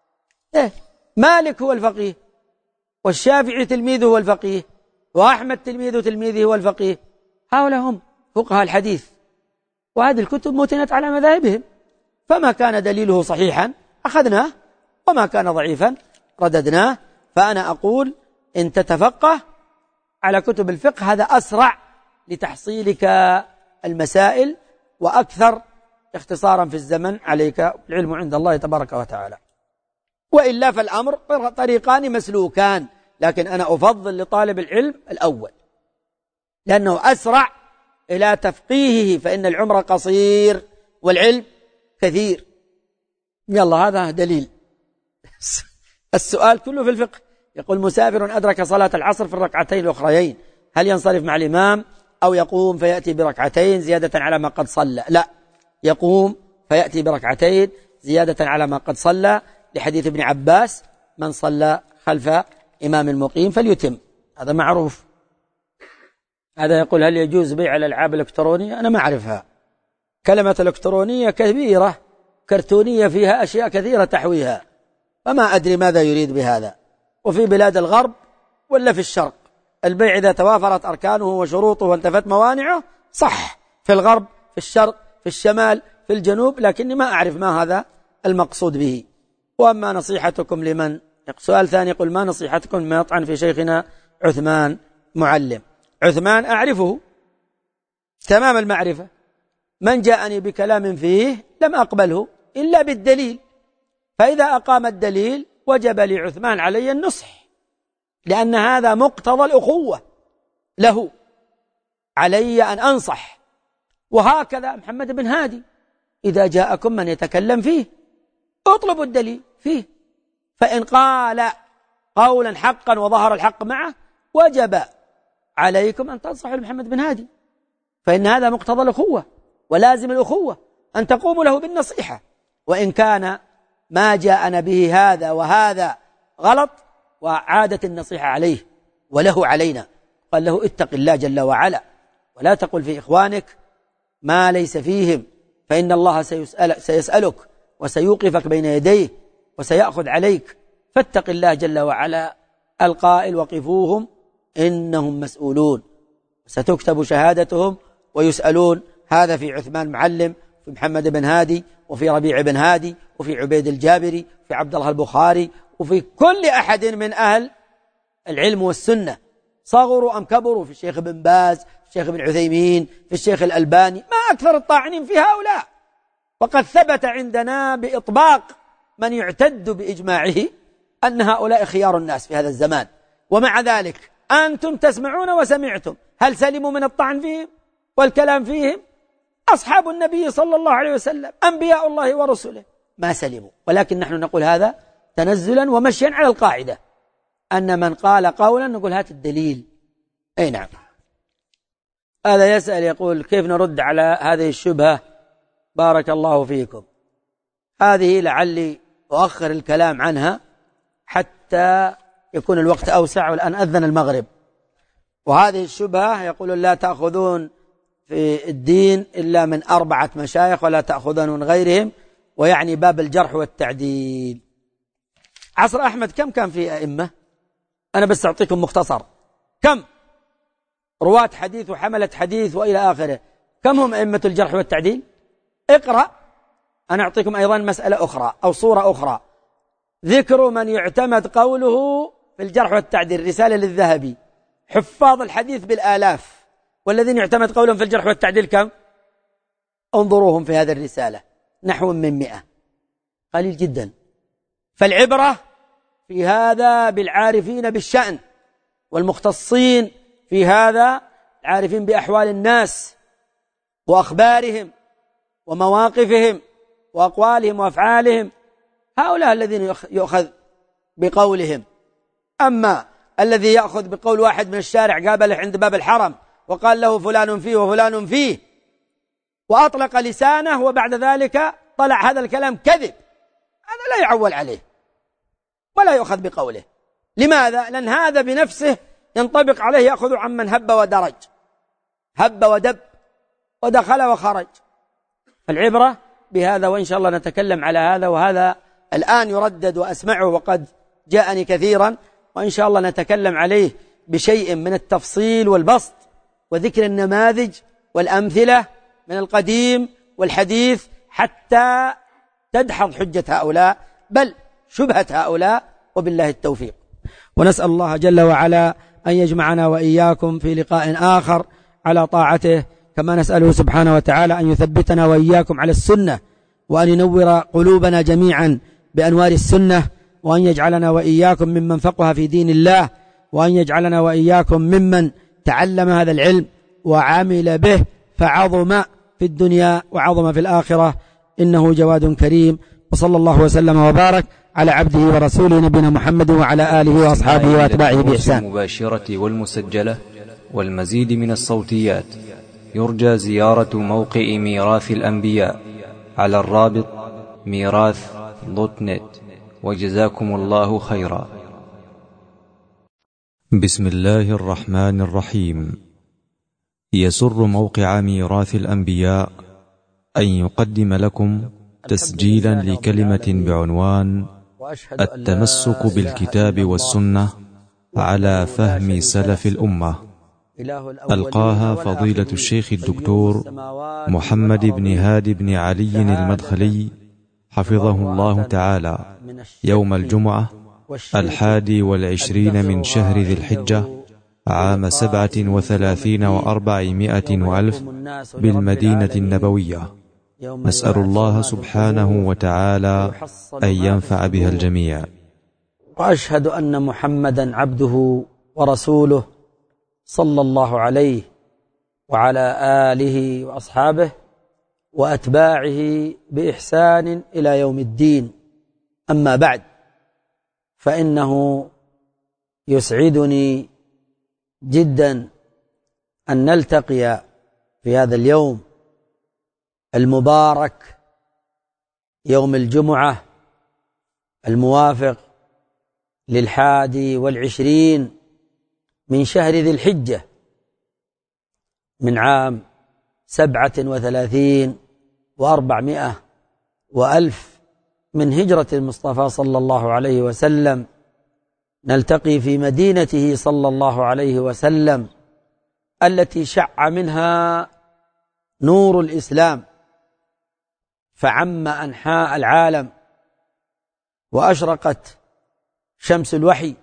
مالك هو الفقيه، والشافعي تلميذه هو الفقيه، وأحمد تلميذه هو الفقيه. هؤلاء هم فقهاء الحديث، وهذه الكتب متنت على مذاهبهم، فما كان دليله صحيحا أخذناه، وما كان ضعيفا رددناه. فأنا أقول إن تتفقه على كتب الفقه هذا أسرع لتحصيلك المسائل وأكثر اختصارا في الزمن عليك، العلم عند الله تبارك وتعالى. وإلا فالأمر طريقان مسلوكان، لكن أنا أفضل لطالب العلم الأول لأنه أسرع إلى تفقيهه، فإن العمر قصير والعلم كثير. يلا هذا دليل. السؤال كله في الفقه. يقول: مسافر أدرك صلاة العصر في الركعتين الأخريين، هل ينصرف مع الإمام أو يقوم فيأتي بركعتين زيادة على ما قد صلى؟ لا، يقوم فيأتي بركعتين زيادة على ما قد صلى، لحديث ابن عباس: من صلى خلف إمام المقيم فليتم. هذا معروف. هذا يقول: هل يجوز بيع الألعاب الإلكترونية؟ أنا ما أعرفها. كلمة إلكترونية كبيرة كرتونية فيها أشياء كثيرة تحويها، فما أدري ماذا يريد بهذا. وفي بلاد الغرب ولا في الشرق البيع إذا توافرت أركانه وشروطه وانتفت موانعه صح، في الغرب، في الشرق، في الشمال، في الجنوب، لكني ما أعرف ما هذا المقصود به. وأما نصيحتكم لمن؟ سؤال ثاني يقول: ما نصيحتكم لمن يطعن في شيخنا عثمان معلم؟ عثمان أعرفه تمام المعرفة، من جاءني بكلام فيه لم أقبله إلا بالدليل، فإذا أقام الدليل وجب لعثمان علي النصح، لأن هذا مقتضى الأخوة له، علي أن أنصح. وهكذا محمد بن هادي: إذا جاءكم من يتكلم فيه اطلبوا الدليل فيه، فإن قال قولا حقا وظهر الحق معه وجب عليكم أن تنصحوا لمحمد بن هادي، فإن هذا مقتضى الأخوة ولازم الأخوة أن تقوموا له بالنصيحة، وإن كان ما جاءنا به هذا وهذا غلط وعادت النصيحة عليه وله علينا. قال له: اتق الله جل وعلا، ولا تقل في إخوانك ما ليس فيهم، فإن الله سيسألك وسيوقفك بين يديه وسيأخذ عليك، فاتق الله جل وعلا. القائل: وقفوهم إنهم مسؤولون، ستكتب شهادتهم ويسألون. هذا في عثمان معلم، في محمد بن هادي، وفي ربيع بن هادي، وفي عبيد الجابري، في عبد الله البخاري، وفي كل أحد من أهل العلم والسنة، صغروا أم كبروا، في الشيخ بن باز، في الشيخ بن عثيمين، في الشيخ الألباني. ما أكثر الطاعنين في هؤلاء. وقد ثبت عندنا بإطباق من يعتد بإجماعه أن هؤلاء خيار الناس في هذا الزمان، ومع ذلك أنتم تسمعون وسمعتم. هل سلموا من الطعن فيهم والكلام فيهم؟ أصحاب النبي صلى الله عليه وسلم، أنبياء الله ورسله، ما سلموا. ولكن نحن نقول هذا تنزلا ومشيا على القاعدة أن من قال قولا نقول هات الدليل. أي نعم. هذا يسأل يقول: كيف نرد على هذه الشبهة؟ بارك الله فيكم. هذه لعلي أؤخر الكلام عنها حتى يكون الوقت أوسع، والآن أذن المغرب. وهذه الشبهة يقول: لا تأخذون في الدين إلا من 4 مشايخ ولا تأخذون من غيرهم، ويعني باب الجرح والتعديل. عصر أحمد كم كان في أئمة؟ أنا بس أعطيكم مختصر. كم رواة حديث وحملة حديث وإلى آخره، كم هم أئمة الجرح والتعديل؟ اقرأ. أنا أعطيكم أيضا مسألة أخرى أو صورة أخرى. ذكر من يعتمد قوله في الجرح والتعديل، رسالة للذهبي. حفاظ الحديث بالآلاف، والذين يعتمد قولهم في الجرح والتعديل كم؟ انظروهم في هذه الرسالة، نحو من 100، قليل جدا. فالعبرة في هذا بالعارفين بالشأن والمختصين في هذا، العارفين بأحوال الناس وأخبارهم ومواقفهم وأقوالهم وأفعالهم، هؤلاء الذين يؤخذ بقولهم. أما الذي يأخذ بقول واحد من الشارع قابله عند باب الحرم وقال له فلان فيه وفلان فيه، وأطلق لسانه وبعد ذلك طلع هذا الكلام كذب، هذا لا يعول عليه ولا يؤخذ بقوله. لماذا؟ لأن هذا بنفسه ينطبق عليه، يأخذ عمن هب ودرج، هب ودب ودخل وخرج. العبرة بهذا، وإن شاء الله نتكلم على هذا، وهذا الآن يردد وأسمعه وقد جاءني كثيرا، وإن شاء الله نتكلم عليه بشيء من التفصيل والبسط وذكر النماذج والأمثلة من القديم والحديث، حتى تدحض حجة هؤلاء بل شبهة هؤلاء، وبالله التوفيق. ونسأل الله جل وعلا أن يجمعنا وإياكم في لقاء آخر على طاعته، كما نسأله سبحانه وتعالى أن يثبتنا وإياكم على السنة، وأن ينور قلوبنا جميعا بأنوار السنة، وأن يجعلنا وإياكم ممن فقه في دين الله، وأن يجعلنا وإياكم ممن تعلم هذا العلم وعمل به فعظم في الدنيا وعظم في الآخرة، إنه جواد كريم. وصلى الله وسلم وبارك على عبده ورسوله نبينا محمد وعلى آله وأصحابه وأتباعه بإحسان. المباشرة والمسجلة والمزيد من الصوتيات يرجى زيارة موقع ميراث الأنبياء على الرابط ميراث.net. وجزاكم الله خيرا. بسم الله الرحمن الرحيم. يسر موقع ميراث الأنبياء أن يقدم لكم تسجيلا لكلمة بعنوان التمسك بالكتاب والسنة على فهم سلف الأمة، ألقاها فضيلة الشيخ الدكتور محمد بن هادي بن علي المدخلي حفظه الله تعالى يوم الجمعة 21 من شهر ذي الحجة عام 37 و400 وألف بالمدينة النبوية. نسأل الله سبحانه وتعالى أن ينفع بها الجميع. وأشهد أن محمدا عبده ورسوله صلى الله عليه وعلى آله وأصحابه وأتباعه بإحسان إلى يوم الدين. أما بعد، فإنه يسعدني جدا أن نلتقي في هذا اليوم المبارك، يوم الجمعة الموافق 21 من شهر ذي الحجة من عام 37 و400 وألف من هجرة المصطفى صلى الله عليه وسلم، نلتقي في مدينته صلى الله عليه وسلم التي شع منها نور الإسلام فعم أنحاء العالم، وأشرقت شمس الوحي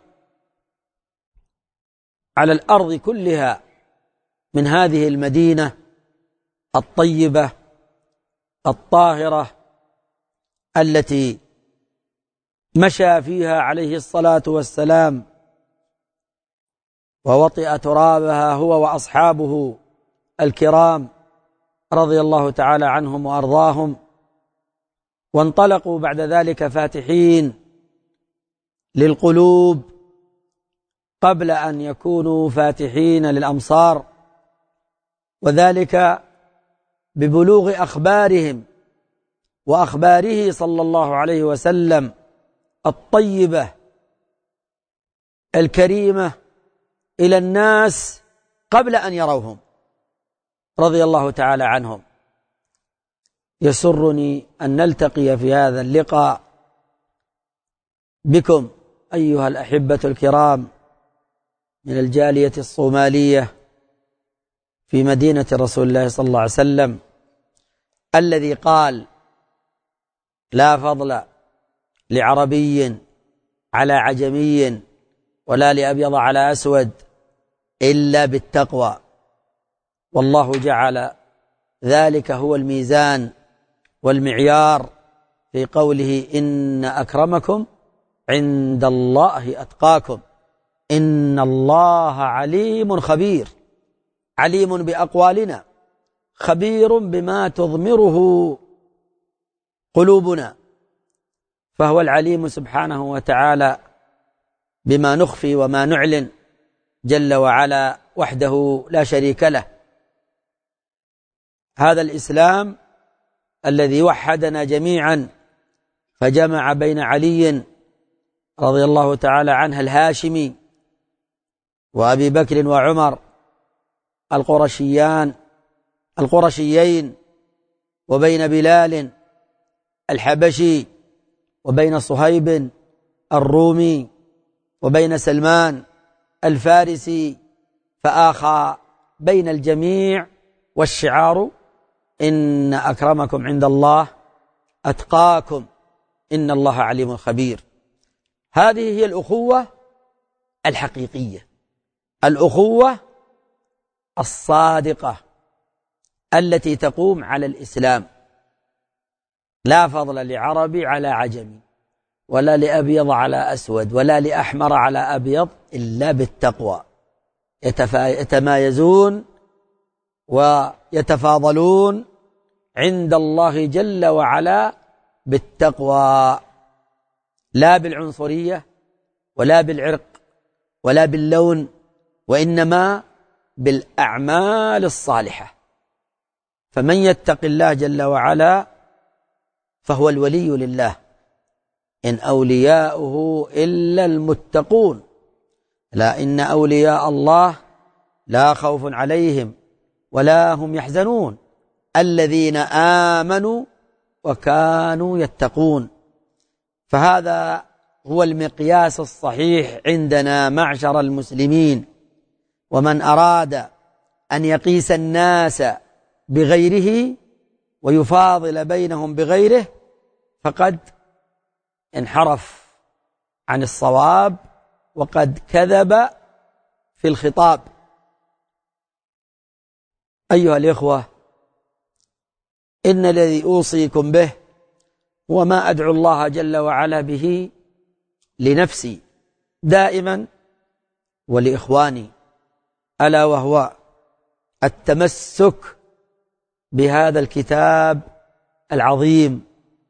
على الأرض كلها من هذه المدينة الطيبة الطاهرة التي مشى فيها عليه الصلاة والسلام ووطئ ترابها هو وأصحابه الكرام رضي الله تعالى عنهم وأرضاهم، وانطلقوا بعد ذلك فاتحين للقلوب قبل أن يكونوا فاتحين للأمصار، وذلك ببلوغ أخبارهم وأخباره صلى الله عليه وسلم الطيبة الكريمة إلى الناس قبل أن يروهم رضي الله تعالى عنهم. يسرني أن نلتقي في هذا اللقاء بكم أيها الأحبة الكرام من الجالية الصومالية في مدينة رسول الله صلى الله عليه وسلم، الذي قال: لا فضل لعربي على عجمي ولا لأبيض على أسود إلا بالتقوى. والله جعل ذلك هو الميزان والمعيار في قوله: إن أكرمكم عند الله أتقاكم إن الله عليم خبير. عليم بأقوالنا، خبير بما تضمره قلوبنا، فهو العليم سبحانه وتعالى بما نخفي وما نعلن جل وعلا وحده لا شريك له. هذا الإسلام الذي وحدنا جميعا فجمع بين علي رضي الله تعالى عنه الهاشمي وأبي بكر وعمر القرشيين وبين بلال الحبشي وبين صهيب الرومي وبين سلمان الفارسي فآخى بين الجميع، والشعار إن أكرمكم عند الله أتقاكم إن الله عليم خبير. هذه هي الأخوة الحقيقية، الأخوة الصادقة التي تقوم على الإسلام. لا فضل لعربي على عجمي، ولا لأبيض على أسود، ولا لأحمر على أبيض، إلا بالتقوى. يتمايزون ويتفاضلون عند الله جل وعلا بالتقوى، لا بالعنصرية ولا بالعرق ولا باللون، وإنما بالأعمال الصالحة. فمن يتق الله جل وعلا فهو الولي لله، إن أولياؤه إلا المتقون، لا إن أولياء الله لا خوف عليهم ولا هم يحزنون الذين آمنوا وكانوا يتقون. فهذا هو المقياس الصحيح عندنا معشر المسلمين. ومن أراد أن يقيس الناس بغيره ويفاضل بينهم بغيره فقد انحرف عن الصواب وقد كذب في الخطاب. أيها الإخوة، إن الذي أوصيكم به هو ما أدعو الله جل وعلا به لنفسي دائما ولإخواني، ألا وهو التمسك بهذا الكتاب العظيم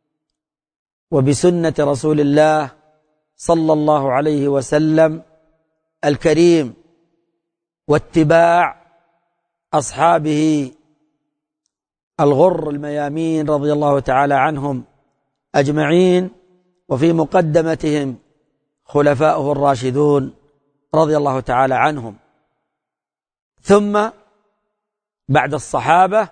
وبسنة رسول الله صلى الله عليه وسلم الكريم، واتباع أصحابه الغر الميامين رضي الله تعالى عنهم أجمعين، وفي مقدمتهم خلفاؤه الراشدون رضي الله تعالى عنهم. ثم بعد الصحابة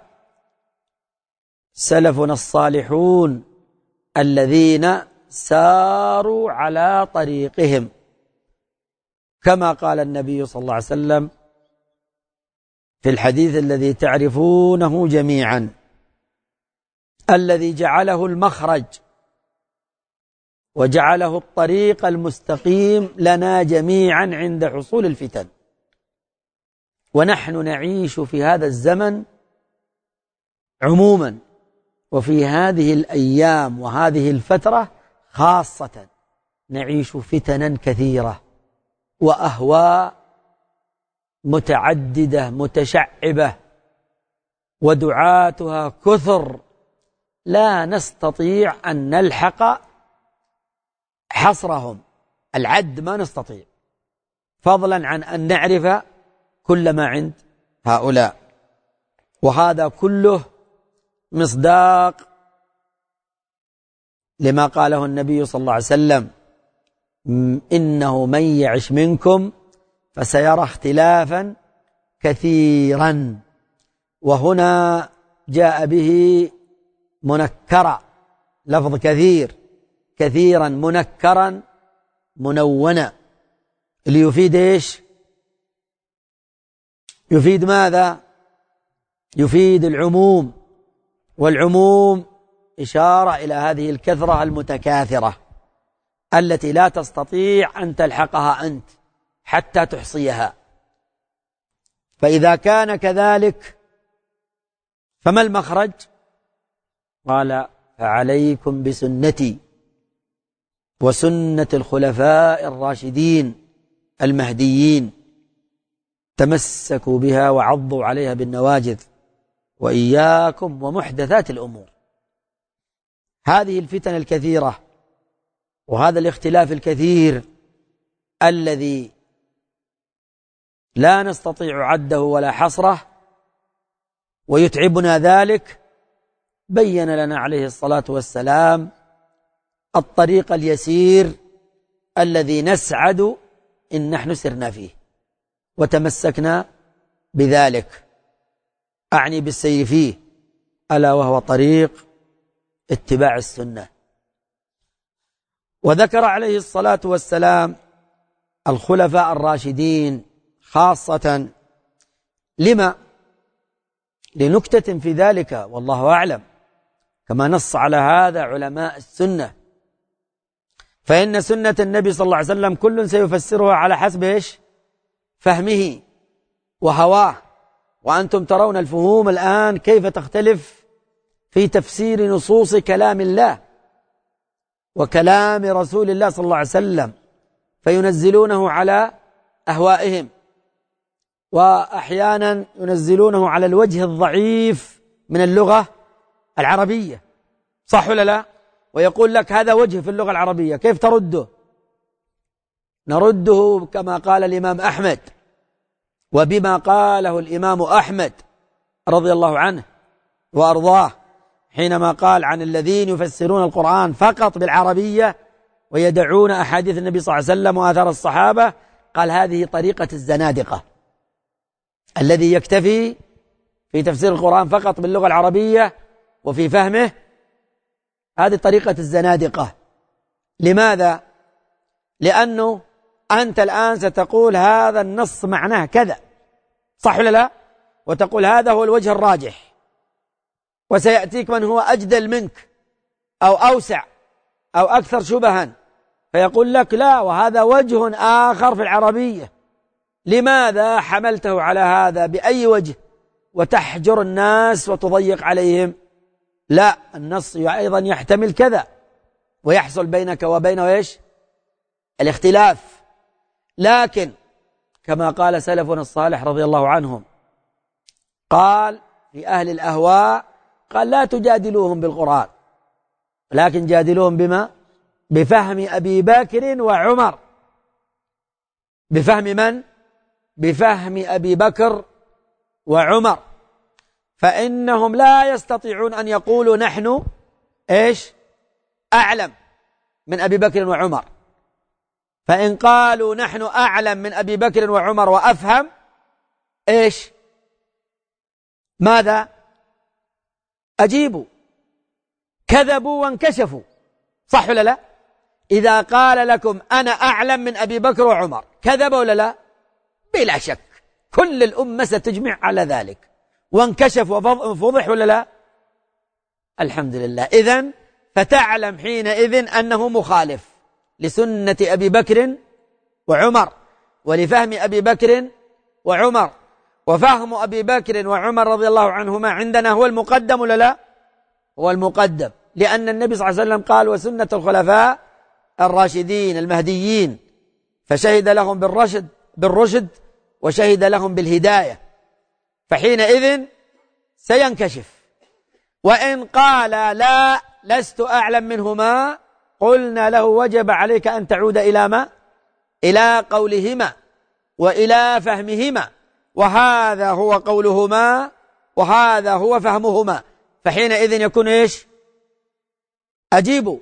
سلفنا الصالحون الذين ساروا على طريقهم، كما قال النبي صلى الله عليه وسلم في الحديث الذي تعرفونه جميعا: الذي جعله المخرج وجعله الطريق المستقيم لنا جميعا عند حصول الفتن. ونحن نعيش في هذا الزمن عموما، وفي هذه الأيام وهذه الفترة خاصة نعيش فتنا كثيرة وأهواء متعددة متشعبة، ودعاتها كثر لا نستطيع أن نلحق حصرهم، العد ما نستطيع، فضلا عن أن نعرف كل ما عند هؤلاء. وهذا كله مصداق لما قاله النبي صلى الله عليه وسلم: إنه من يعش منكم فسيرى اختلافا كثيرا. وهنا جاء به منكرا، لفظ كثير، كثيرا منكرا منونا، ليفيد ايش؟ يفيد ماذا؟ يفيد العموم، والعموم إشارة إلى هذه الكثرة المتكاثرة التي لا تستطيع أن تلحقها أنت حتى تحصيها. فإذا كان كذلك فما المخرج؟ قال: فعليكم بسنتي وسنة الخلفاء الراشدين المهديين، تمسكوا بها وعضوا عليها بالنواجذ، وإياكم ومحدثات الأمور. هذه الفتن الكثيرة وهذا الاختلاف الكثير الذي لا نستطيع عده ولا حصره ويتعبنا ذلك، بين لنا عليه الصلاة والسلام الطريق اليسير الذي نسعد إن نحن سرنا فيه وتمسكنا بذلك، أعني بالسير فيه، ألا وهو طريق اتباع السنة. وذكر عليه الصلاة والسلام الخلفاء الراشدين خاصة، لما؟ لنكتة في ذلك والله أعلم، كما نص على هذا علماء السنة، فإن سنة النبي صلى الله عليه وسلم كل سيفسرها على حسب إيش؟ فهمه وهواه. وأنتم ترون الفهوم الآن كيف تختلف في تفسير نصوص كلام الله وكلام رسول الله صلى الله عليه وسلم، فينزلونه على أهوائهم، وأحيانا ينزلونه على الوجه الضعيف من اللغة العربية، صح ولا لا؟ ويقول لك هذا وجه في اللغة العربية، كيف ترده؟ نرده كما قال الإمام أحمد وبما قاله الإمام أحمد رضي الله عنه وأرضاه، حينما قال عن الذين يفسرون القرآن فقط بالعربية ويدعون أحاديث النبي صلى الله عليه وسلم وآثار الصحابة، قال هذه طريقة الزنادقة، الذي يكتفي في تفسير القرآن فقط باللغة العربية وفي فهمه، هذه طريقة الزنادقة. لماذا؟ لأنه أنت الآن ستقول هذا النص معناه كذا، صح ولا لا؟ وتقول هذا هو الوجه الراجح، وسيأتيك من هو أجدل منك أو أوسع أو أكثر شبها فيقول لك لا، وهذا وجه آخر في العربية، لماذا حملته على هذا بأي وجه وتحجر الناس وتضيق عليهم؟ لا، النص أيضا يحتمل كذا، ويحصل بينك وبينه إيش؟ الاختلاف. لكن كما قال سلفنا الصالح رضي الله عنهم، قال في أهل الأهواء، قال لا تجادلوهم بالقرآن، لكن جادلوهم بما؟ بفهم أبي بكر وعمر. بفهم من؟ بفهم أبي بكر وعمر، فإنهم لا يستطيعون أن يقولوا نحن إيش؟ أعلم من أبي بكر وعمر، فإن قالوا نحن أعلم من أبي بكر وعمر وأفهم إيش؟ ماذا؟ أجيبوا، كذبوا وانكشفوا، صح ولا لا؟ إذا قال لكم أنا أعلم من أبي بكر وعمر، كذب ولا لا؟ بلا شك كل الأمة ستجمع على ذلك، وانكشف وفضح ولا لا؟ الحمد لله. إذن فتعلم حينئذ أنه مخالف لسنة أبي بكر وعمر ولفهم أبي بكر وعمر، وفهم أبي بكر وعمر رضي الله عنهما عندنا هو المقدم ولا لا؟ هو المقدم، لأن النبي صلى الله عليه وسلم قال وسنة الخلفاء الراشدين المهديين، فشهد لهم بالرشد وشهد لهم بالهداية، فحينئذ سينكشف. وإن قال لا لست أعلم منهما، قلنا له وجب عليك أن تعود إلى ما؟ إلى قولهما وإلى فهمهما، وهذا هو قولهما وهذا هو فهمهما، فحينئذ يكون إيش؟ أجيبوا.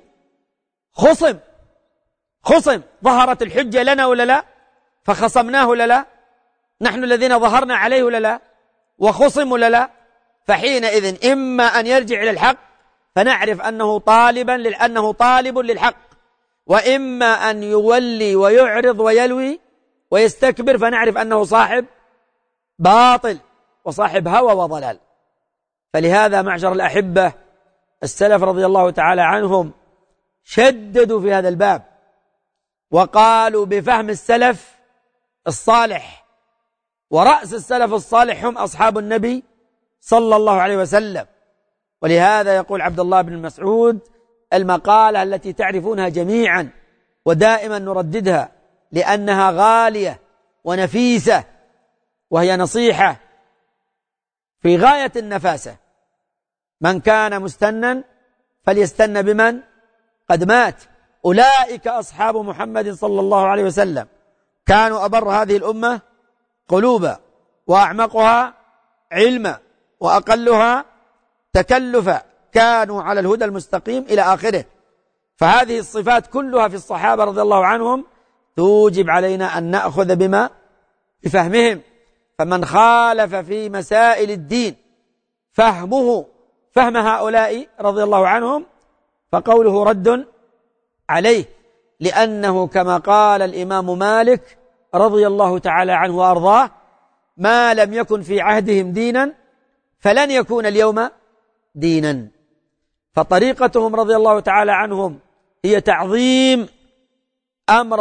خصم ظهرت الحجة لنا ولا لا؟ فخصمناه ولا لا؟ نحن الذين ظهرنا عليه ولا لا؟ وخصم ولا لا؟ فحينئذ إما أن يرجع إلى الحق فنعرف أنه طالب للحق، وإما أن يولي ويعرض ويلوي ويستكبر فنعرف أنه صاحب باطل وصاحب هوى وضلال. فلهذا معشر الأحبة، السلف رضي الله تعالى عنهم شددوا في هذا الباب وقالوا بفهم السلف الصالح، ورأس السلف الصالح هم أصحاب النبي صلى الله عليه وسلم. ولهذا يقول عبد الله بن مسعود المقالة التي تعرفونها جميعا ودائما نرددها لأنها غالية ونفيسة، وهي نصيحة في غاية النفاسة: من كان مستنا فليستن بمن قد مات، أولئك أصحاب محمد صلى الله عليه وسلم، كانوا أبر هذه الأمة قلوبا وأعمقها علما وأقلها تكلفا، كانوا على الهدى المستقيم إلى آخره. فهذه الصفات كلها في الصحابة رضي الله عنهم توجب علينا أن نأخذ بفهمهم. فمن خالف في مسائل الدين فهم هؤلاء رضي الله عنهم فقوله رد عليه، لأنه كما قال الإمام مالك رضي الله تعالى عنه وأرضاه: ما لم يكن في عهدهم دينا فلن يكون اليوم دينا. فطريقتهم رضي الله تعالى عنهم هي تعظيم أمر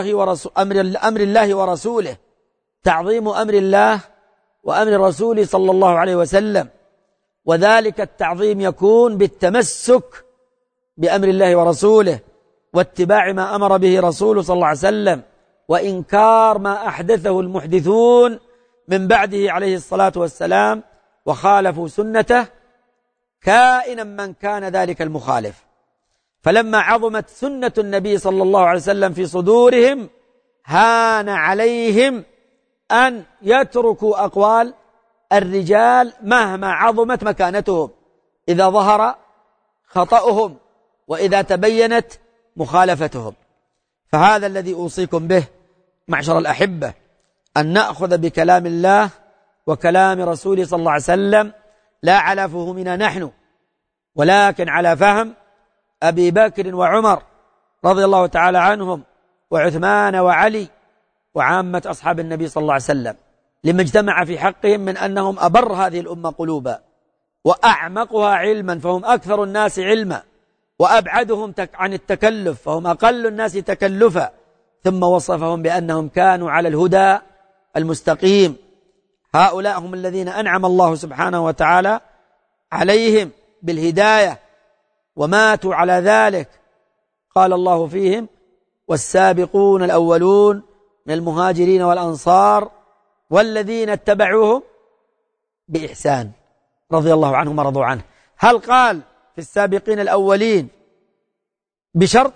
الله ورسوله، تعظيم أمر الله وأمر الرسول صلى الله عليه وسلم، وذلك التعظيم يكون بالتمسك بأمر الله ورسوله واتباع ما أمر به رسوله صلى الله عليه وسلم، وإنكار ما أحدثه المحدثون من بعده عليه الصلاة والسلام وخالفوا سنته كائنا من كان ذلك المخالف. فلما عظمت سنة النبي صلى الله عليه وسلم في صدورهم هان عليهم أن يتركوا أقوال الرجال مهما عظمت مكانتهم، إذا ظهر خطأهم وإذا تبينت مخالفتهم. فهذا الذي أوصيكم به معشر الأحبة، أن نأخذ بكلام الله وكلام رسوله صلى الله عليه وسلم لا على فهمنا نحن، ولكن على فهم أبي بكر وعمر رضي الله تعالى عنهم وعثمان وعلي وعامة أصحاب النبي صلى الله عليه وسلم، لما اجتمع في حقهم من أنهم أبر هذه الأمة قلوبا وأعمقها علما، فهم أكثر الناس علما، وأبعدهم عن التكلف فهم أقل الناس تكلفا. ثم وصفهم بأنهم كانوا على الهدى المستقيم. هؤلاء هم الذين أنعم الله سبحانه وتعالى عليهم بالهداية وماتوا على ذلك. قال الله فيهم: والسابقون الأولون من المهاجرين والأنصار والذين اتبعوهم بإحسان رضي الله عنهم ورضوا عنه. هل قال في السابقين الأولين بشرط؟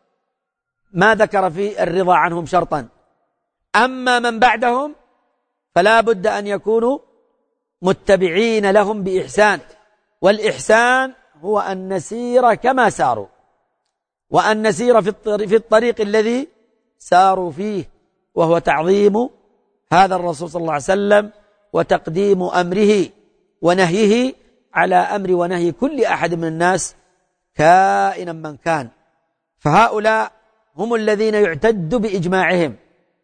ما ذكر في الرضا عنهم شرطا. أما من بعدهم فلا بد أن يكونوا متبعين لهم بإحسان، والإحسان هو أن نسير كما ساروا، وأن نسير في الطريق الذي ساروا فيه، وهو تعظيم هذا الرسول صلى الله عليه وسلم وتقديم أمره ونهيه على أمر ونهي كل أحد من الناس كائنا من كان. فهؤلاء هم الذين يعتد بإجماعهم،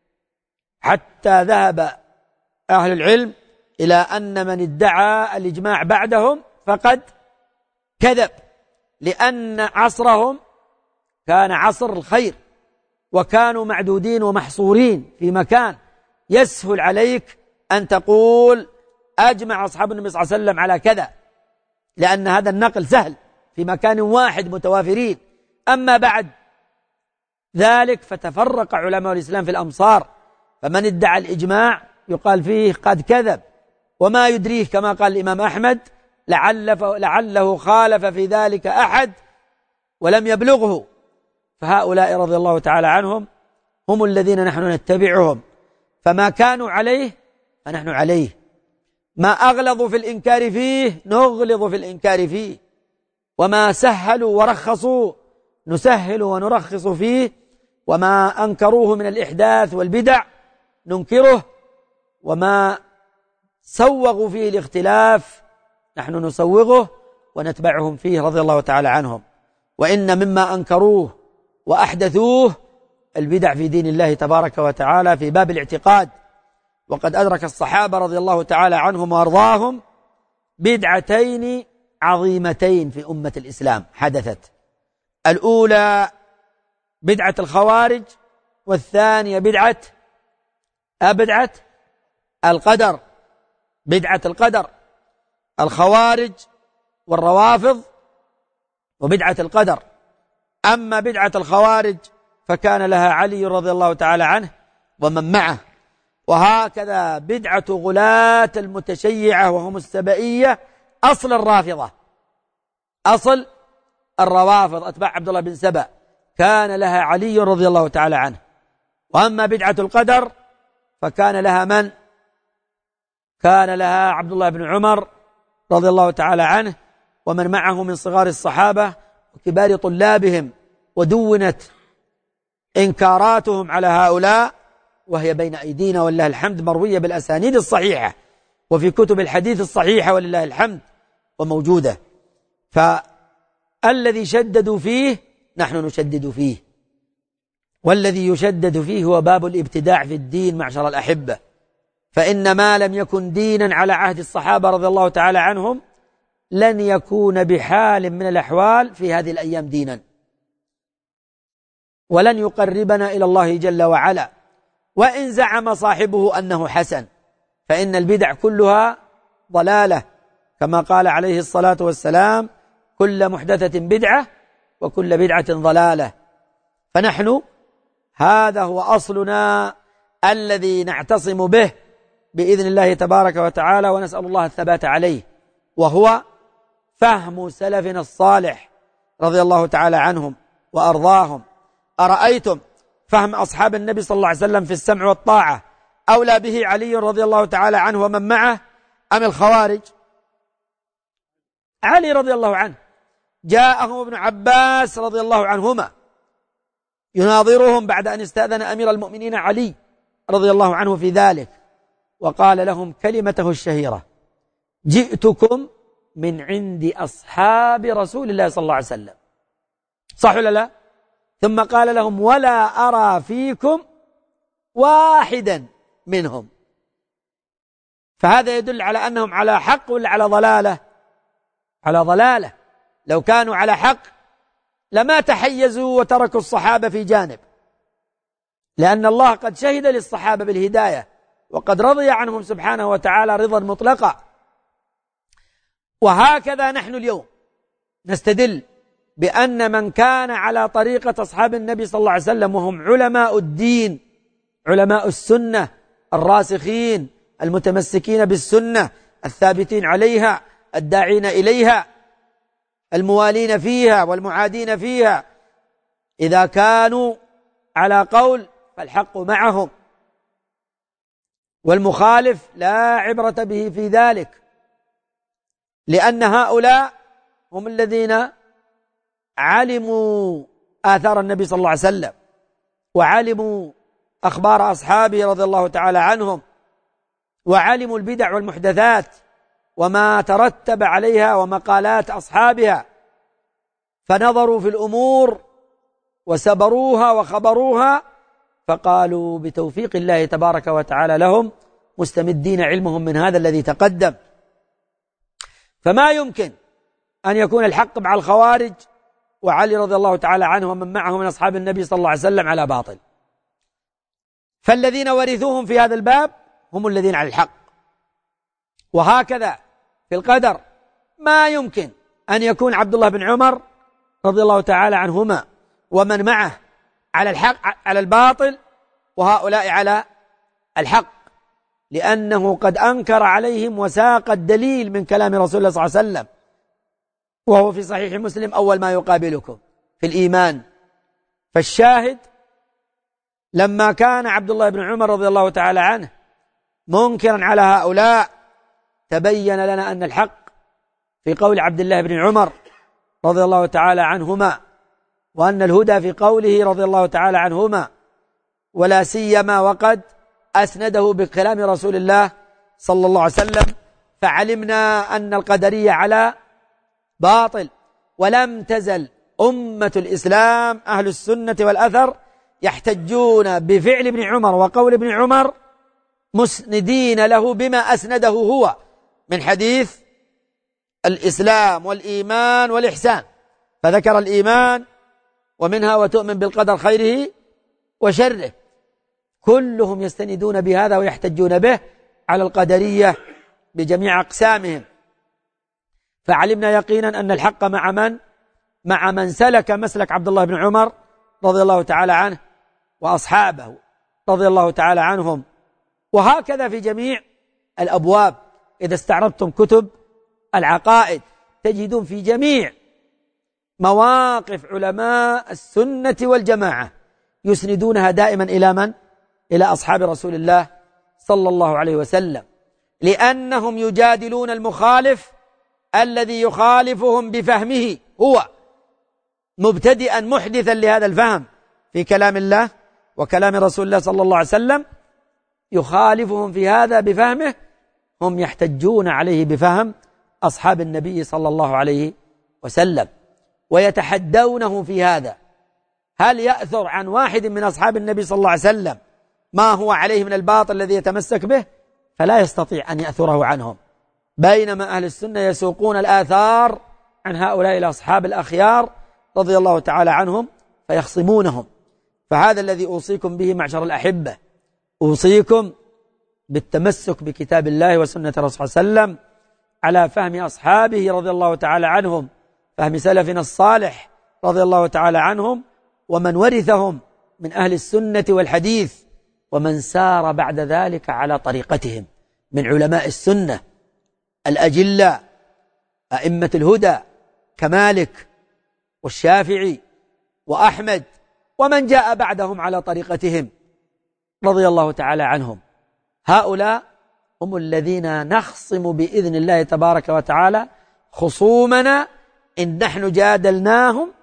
حتى ذهب أهل العلم إلى أن من ادعى الإجماع بعدهم فقد كذب، لأن عصرهم كان عصر الخير، وكانوا معدودين ومحصورين في مكان. يسهل عليك أن تقول أجمع أصحاب النبي صلى الله عليه وسلم على كذا، لأن هذا النقل سهل في مكان واحد متوافرين. أما بعد ذلك فتفرق علماء الإسلام في الأمصار، فمن ادعى الإجماع يقال فيه قد كذب، وما يدريه كما قال الإمام أحمد لعله خالف في ذلك أحد ولم يبلغه. فهؤلاء رضي الله تعالى عنهم هم الذين نحن نتبعهم، فما كانوا عليه فنحن عليه، ما أغلظوا في الإنكار فيه نغلظ في الإنكار فيه، وما سهلوا ورخصوا نسهل ونرخص فيه، وما أنكروه من الإحداث والبدع ننكره، وما سوغوا فيه الاختلاف نحن نسوغه ونتبعهم فيه رضي الله تعالى عنهم. وإن مما أنكروه وأحدثوه البدع في دين الله تبارك وتعالى في باب الاعتقاد. وقد أدرك الصحابة رضي الله تعالى عنهم وأرضاهم بدعتين عظيمتين في أمة الإسلام حدثت: الأولى بدعة الخوارج، والثانية بدعة القدر. بدعة القدر، الخوارج والروافض وبدعة القدر. أما بدعة الخوارج فكان لها علي رضي الله تعالى عنه ومن معه، وهكذا بدعة غلاة المتشيعة وهم السبئية أصل الرافضة، أصل الروافض أتباع عبد الله بن سبأ كان لها علي رضي الله تعالى عنه. وأما بدعة القدر فكان لها من؟ كان لها عبد الله بن عمر رضي الله تعالى عنه، ومن معه من صغار الصحابة وكبار طلابهم، ودونت إنكاراتهم على هؤلاء وهي بين أيدينا ولله الحمد، مروية بالأسانيد الصحيحة وفي كتب الحديث الصحيحة ولله الحمد وموجودة. فالذي شددوا فيه نحن نشدد فيه، والذي يشدد فيه هو باب الابتداع في الدين معشر الأحبة. فإن ما لم يكن دينا على عهد الصحابة رضي الله تعالى عنهم لن يكون بحال من الأحوال في هذه الأيام دينا، ولن يقربنا إلى الله جل وعلا، وإن زعم صاحبه أنه حسن، فإن البدع كلها ضلالة، كما قال عليه الصلاة والسلام: كل محدثة بدعة وكل بدعة ضلالة. فنحن هذا هو أصلنا الذي نعتصم به بإذن الله تبارك وتعالى، ونسأل الله الثبات عليه، وهو فهم سلفنا الصالح رضي الله تعالى عنهم وأرضاهم. أرأيتم فهم أصحاب النبي صلى الله عليه وسلم في السمع والطاعة أولى به علي رضي الله تعالى عنه ومن معه أم الخوارج؟ علي رضي الله عنه جاءهم ابن عباس رضي الله عنهما يناظرهم بعد أن استأذن أمير المؤمنين علي رضي الله عنه في ذلك، وقال لهم كلمته الشهيرة: جئتكم من عند أصحاب رسول الله صلى الله عليه وسلم. صح ولا لا؟ ثم قال لهم: ولا أرى فيكم واحدا منهم. فهذا يدل على أنهم على حق ولا على ضلالة؟ على ضلالة. لو كانوا على حق لما تحيزوا وتركوا الصحابة في جانب، لأن الله قد شهد للصحابة بالهداية وقد رضي عنهم سبحانه وتعالى رضا مطلقا. وهكذا نحن اليوم نستدل بأن من كان على طريقة أصحاب النبي صلى الله عليه وسلم، وهم علماء الدين، علماء السنة الراسخين المتمسكين بالسنة الثابتين عليها الداعين إليها الموالين فيها والمعادين فيها، إذا كانوا على قول فالحق معهم، والمخالف لا عبرة به في ذلك، لأن هؤلاء هم الذين علموا آثار النبي صلى الله عليه وسلم، وعلموا أخبار أصحابه رضي الله تعالى عنهم، وعلموا البدع والمحدثات وما ترتب عليها ومقالات أصحابها، فنظروا في الأمور وسبروها وخبروها، فقالوا بتوفيق الله تبارك وتعالى لهم مستمدين علمهم من هذا الذي تقدم. فما يمكن أن يكون الحق مع الخوارج وعلي رضي الله تعالى عنه ومن معه من أصحاب النبي صلى الله عليه وسلم على باطل. فالذين ورثوهم في هذا الباب هم الذين على الحق. وهكذا في القدر ما يمكن أن يكون عبد الله بن عمر رضي الله تعالى عنهما ومن معه على الحق على الباطل وهؤلاء على الحق، لأنه قد أنكر عليهم وساق الدليل من كلام رسول الله صلى الله عليه وسلم، وهو في صحيح مسلم: أول ما يقابلكم في الإيمان. فالشاهد لما كان عبد الله بن عمر رضي الله تعالى عنه منكرا على هؤلاء، تبين لنا أن الحق في قول عبد الله بن عمر رضي الله تعالى عنهما، وأن الهدى في قوله رضي الله تعالى عنهما، ولا سيما وقد أسنده بكلام رسول الله صلى الله عليه وسلم. فعلمنا أن القدرية على باطل، ولم تزل أمة الإسلام أهل السنة والأثر يحتجون بفعل ابن عمر وقول ابن عمر مسندين له بما أسنده هو من حديث الإسلام والإيمان والإحسان، فذكر الإيمان ومنها وتؤمن بالقدر خيره وشره. كلهم يستندون بهذا ويحتجون به على القدرية بجميع أقسامهم. فعلمنا يقينا أن الحق مع من سلك مسلك عبد الله بن عمر رضي الله تعالى عنه وأصحابه رضي الله تعالى عنهم. وهكذا في جميع الأبواب. إذا استعرضتم كتب العقائد تجدون في جميع مواقف علماء السنة والجماعة يسندونها دائما إلى من؟ إلى أصحاب رسول الله صلى الله عليه وسلم، لأنهم يجادلون المخالف الذي يخالفهم بفهمه هو مبتدئا محدثا لهذا الفهم في كلام الله وكلام رسول الله صلى الله عليه وسلم، يخالفهم في هذا بفهمه، هم يحتجون عليه بفهم أصحاب النبي صلى الله عليه وسلم ويتحدونه في هذا. هل يأثر عن واحد من أصحاب النبي صلى الله عليه وسلم ما هو عليه من الباطل الذي يتمسك به؟ فلا يستطيع أن يأثره عنهم، بينما أهل السنة يسوقون الآثار عن هؤلاء الأصحاب الأخيار رضي الله تعالى عنهم فيخصمونهم. فهذا الذي أوصيكم به معشر الأحبة، أوصيكم بالتمسك بكتاب الله وسنة رسول صلى الله عليه وسلم على فهم أصحابه رضي الله تعالى عنهم، فهم سلفنا الصالح رضي الله تعالى عنهم، ومن ورثهم من أهل السنة والحديث، ومن سار بعد ذلك على طريقتهم من علماء السنة الأجلاء أئمة الهدى كمالك والشافعي وأحمد، ومن جاء بعدهم على طريقتهم رضي الله تعالى عنهم. هؤلاء هم الذين نخصم بإذن الله تبارك وتعالى خصومنا إن نحن جادلناهم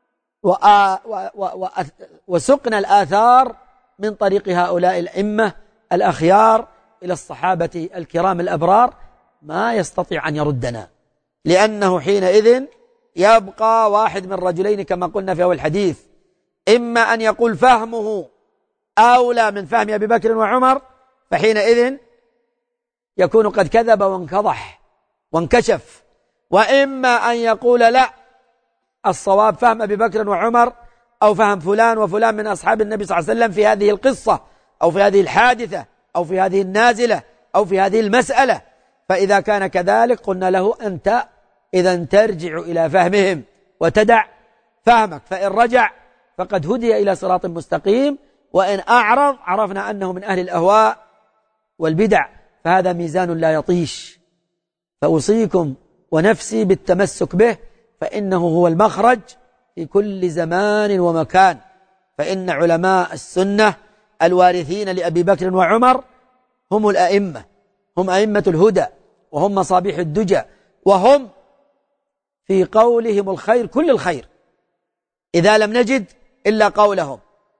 وسقنا الآثار من طريق هؤلاء الأئمة الأخيار إلى الصحابة الكرام الأبرار، ما يستطيع أن يردنا، لأنه حينئذ يبقى واحد من رجلين كما قلنا في أول الحديث، إما أن يقول فهمه أولى من فهم أبي بكر وعمر، فحينئذ يكون قد كذب وانكضح وانكشف، وإما أن يقول لا، الصواب فهم أبي بكر وعمر أو فهم فلان وفلان من أصحاب النبي صلى الله عليه وسلم في هذه القصة أو في هذه الحادثة أو في هذه النازلة أو في هذه المسألة. فإذا كان كذلك قلنا له أنت إذا ترجع إلى فهمهم وتدع فهمك، فإن رجع فقد هدي إلى صراط مستقيم، وإن أعرض عرفنا أنه من أهل الأهواء والبدع، فهذا ميزان لا يطيش. فأوصيكم ونفسي بالتمسك به، فإنه هو المخرج في كل زمان ومكان. فإن علماء السنة الوارثين لأبي بكر وعمر هم الأئمة، هم أئمة الهدى، وهم مصابيح الدجى، وهم في قولهم الخير كل الخير إذا لم نجد إلا قولهم.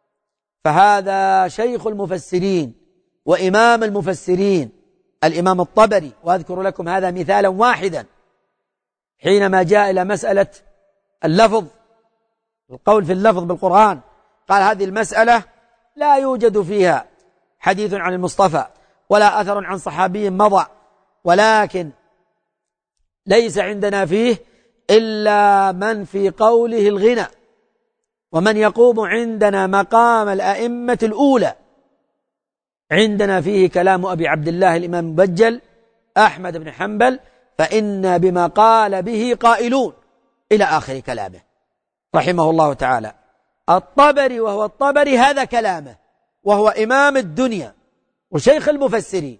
فهذا شيخ المفسرين وإمام المفسرين الإمام الطبري، وأذكر لكم هذا مثالا واحدا، حينما جاء إلى مسألة اللفظ، القول في اللفظ بالقرآن، قال هذه المسألة لا يوجد فيها حديث عن المصطفى ولا أثر عن صحابي مضى، ولكن ليس عندنا فيه إلا من في قوله الغنى، ومن يقوم عندنا مقام الأئمة الأولى. عندنا فيه كلام أبي عبد الله الإمام المبجل أحمد بن حنبل، فإنا بما قال به قائلون، إلى آخر كلامه رحمه الله تعالى. الطبري وهو الطبري هذا كلامه، وهو إمام الدنيا وشيخ المفسرين،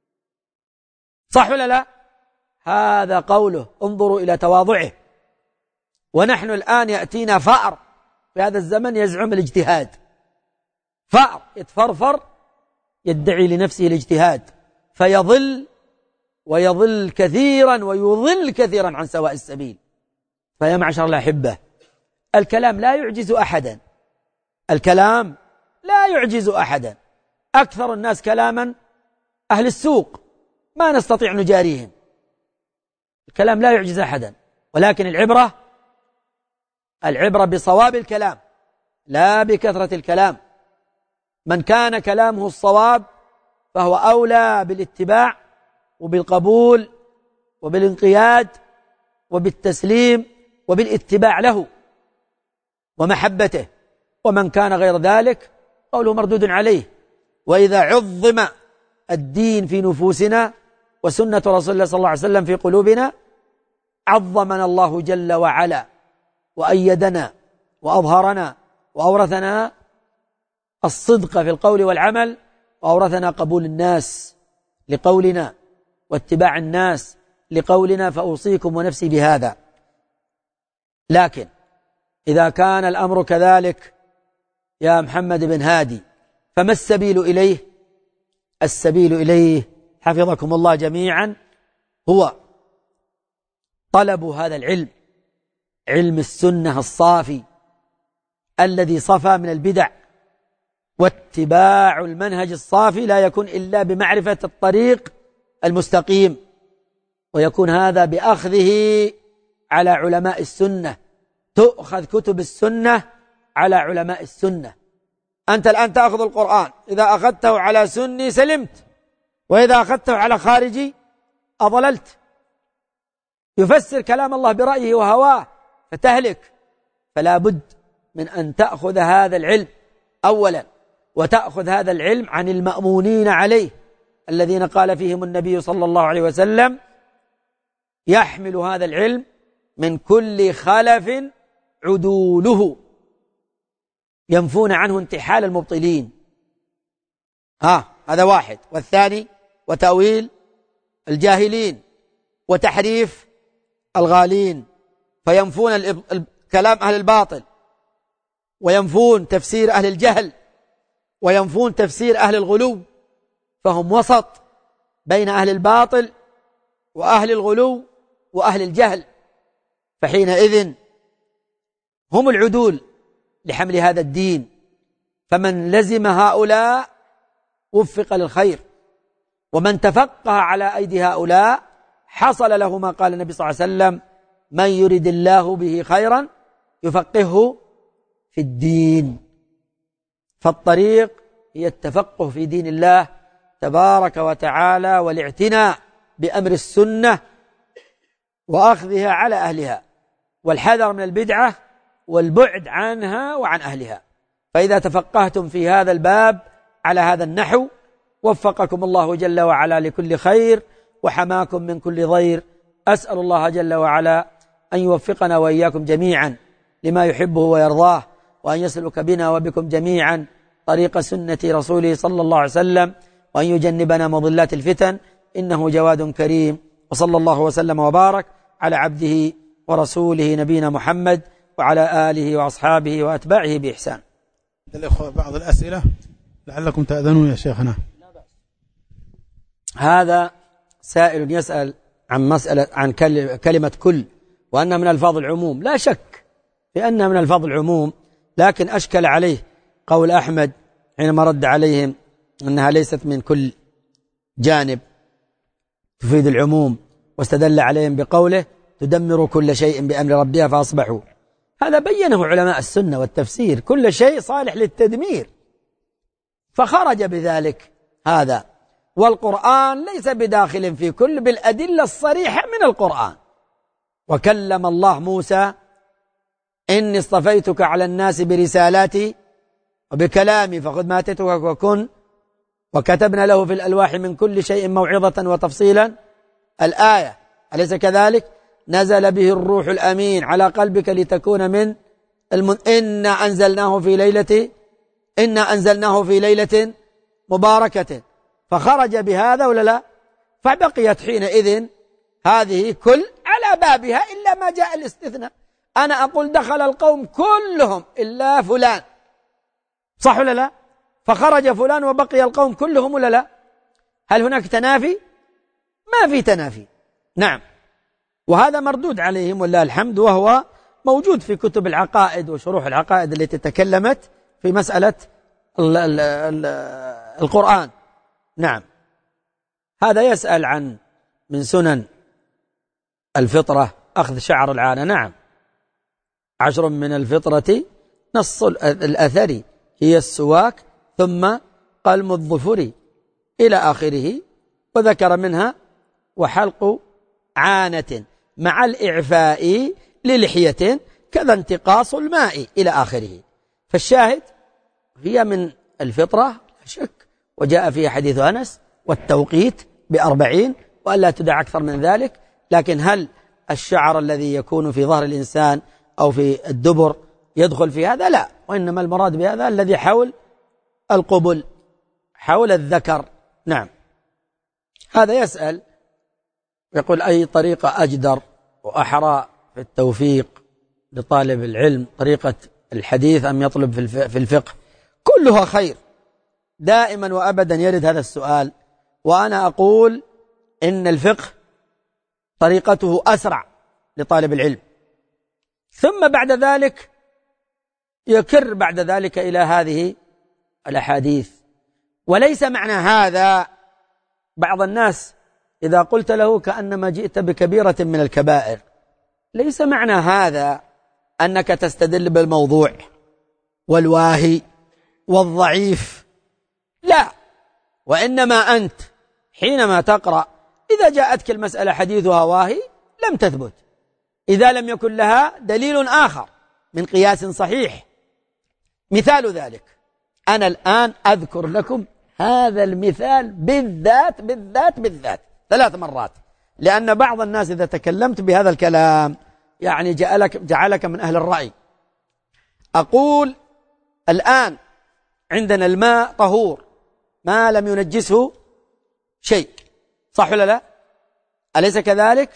صح ولا لا؟ هذا قوله، انظروا إلى تواضعه. ونحن الآن يأتينا فأر في هذا الزمن يزعم الاجتهاد، فأر يتفرفر يدعي لنفسه الاجتهاد، فيضل ويضل كثيرا ويضل كثيرا عن سواء السبيل. فيا معشر الأحبة، الكلام لا يعجز أحدا، الكلام لا يعجز أحدا. أكثر الناس كلاما أهل السوق، ما نستطيع نجاريهم. الكلام لا يعجز أحدا، ولكن العبرة بصواب الكلام لا بكثرة الكلام. من كان كلامه الصواب فهو أولى بالاتباع وبالقبول وبالانقياد وبالتسليم وبالاتباع له ومحبته، ومن كان غير ذلك قوله مردود عليه. وإذا عظم الدين في نفوسنا وسنة رسول الله صلى الله عليه وسلم في قلوبنا، عظمنا الله جل وعلا وأيدنا وأظهرنا وأورثنا الصدق في القول والعمل، وأورثنا قبول الناس لقولنا واتباع الناس لقولنا. فأوصيكم ونفسي بهذا. لكن إذا كان الأمر كذلك يا محمد بن هادي، فما السبيل إليه؟ السبيل إليه حفظكم الله جميعا هو طلب هذا العلم، علم السنة الصافي الذي صفى من البدع، واتباع المنهج الصافي لا يكون إلا بمعرفة الطريق المستقيم، ويكون هذا بأخذه على علماء السنة. تؤخذ كتب السنة على علماء السنة. أنت الآن تأخذ القرآن، إذا أخذته على سني سلمت، وإذا أخذته على خارجي أضللت. يفسر كلام الله برأيه وهواه فتهلك. فلا بد من أن تأخذ هذا العلم أولا، وتأخذ هذا العلم عن المأمونين عليه الذين قال فيهم النبي صلى الله عليه وسلم: يحمل هذا العلم من كل خلف عدوله ينفون عنه انتحال المبطلين. هذا واحد. والثاني: وتأويل الجاهلين وتحريف الغالين، فينفون كلام أهل الباطل، وينفون تفسير أهل الجهل، وينفون تفسير أهل الغلو، فهم وسط بين أهل الباطل وأهل الغلو وأهل الجهل، فحينئذ هم العدول لحمل هذا الدين. فمن لزم هؤلاء وفق للخير، ومن تفقه على أيدي هؤلاء حصل له ما قال النبي صلى الله عليه وسلم: من يرد الله به خيرا يفقهه في الدين. فالطريق هي التفقه في دين الله تبارك وتعالى، والاعتناء بأمر السنة وأخذها على أهلها، والحذر من البدعة والبعد عنها وعن أهلها. فإذا تفقهتم في هذا الباب على هذا النحو وفقكم الله جل وعلا لكل خير وحماكم من كل ضير. أسأل الله جل وعلا أن يوفقنا وإياكم جميعا لما يحبه ويرضاه، وأن يسلك بنا وبكم جميعا طريق سنة رسوله صلى الله عليه وسلم، وأن يجنبنا مضلات الفتن، إنه جواد كريم. وصلى الله وسلم وبارك على عبده ورسوله نبينا محمد وعلى آله وأصحابه وأتباعه بإحسان. الإخوة بعض الأسئلة لعلكم تأذنون يا شيخنا. هذا سائل يسأل عن مسألة عن كلمة كل، وأنها من ألفاظ العموم. لا شك في أنها من ألفاظ العموم، لكن أشكل عليه قول أحمد حينما رد عليهم أنها ليست من كل جانب تفيد العموم، واستدل عليهم بقوله: تدمر كل شيء بأمر ربها فأصبحوا. هذا بينه علماء السنة والتفسير، كل شيء صالح للتدمير، فخرج بذلك هذا. والقرآن ليس بداخل في كل، بالأدلة الصريحة من القرآن. وكلم الله موسى: إني اصطفيتك على الناس برسالاتي وبكلامي فخذ ما آتيتك وكن، وكتبنا له في الألواح من كل شيء موعظة وتفصيلا. الآية أليس كذلك؟ نزل به الروح الأمين على قلبك لتكون من إنا أنزلناه في ليلة مباركة. فخرج بهذا ولا لا؟ فبقيت حينئذ هذه كل على بابها إلا ما جاء الاستثناء. أنا أقول دخل القوم كلهم إلا فلان، صح ولا لا؟ فخرج فلان وبقي القوم كلهم ولا لا؟ هل هناك تنافي؟ ما في تنافي. نعم. وهذا مردود عليهم والله الحمد، وهو موجود في كتب العقائد وشروح العقائد التي تكلمت في مسألة القرآن. نعم. هذا يسأل عن من سنن الفطرة أخذ شعر العانة. نعم، 10 من الفطرة نص الأثر هي السواك ثم قلم الظفر إلى آخره، وذكر منها وحلق عانة مع الإعفاء للحية كذا انتقاص الماء إلى آخره. فالشاهد هي من الفطرة لا شك، وجاء فيها حديث أنس والتوقيت ب40 وألا تدع أكثر من ذلك. لكن هل الشعر الذي يكون في ظهر الإنسان أو في الدبر يدخل في هذا؟ لا، وإنما المراد بهذا الذي حول القبل، حول الذكر. نعم. هذا يسأل يقول: أي طريقة أجدر وأحرى في التوفيق لطالب العلم، طريقة الحديث أم يطلب في الفقه؟ كلها خير، دائما وأبدا يرد هذا السؤال. وأنا أقول إن الفقه طريقته أسرع لطالب العلم، ثم بعد ذلك يكر بعد ذلك إلى هذه الأحاديث. وليس معنى هذا، بعض الناس إذا قلت له كأنما جئت بكبيرة من الكبائر، ليس معنى هذا أنك تستدل بالموضوع والواهي والضعيف، لا، وإنما أنت حينما تقرأ إذا جاءتك المسألة حديثها واهي لم تثبت، إذا لم يكن لها دليل آخر من قياس صحيح. مثال ذلك أنا الآن أذكر لكم هذا المثال بالذات بالذات بالذات 3 مرات، لأن بعض الناس إذا تكلمت بهذا الكلام يعني جعلك من أهل الرأي. أقول الآن عندنا الماء طهور ما لم ينجسه شيء، صح ولا لا؟ أليس كذلك؟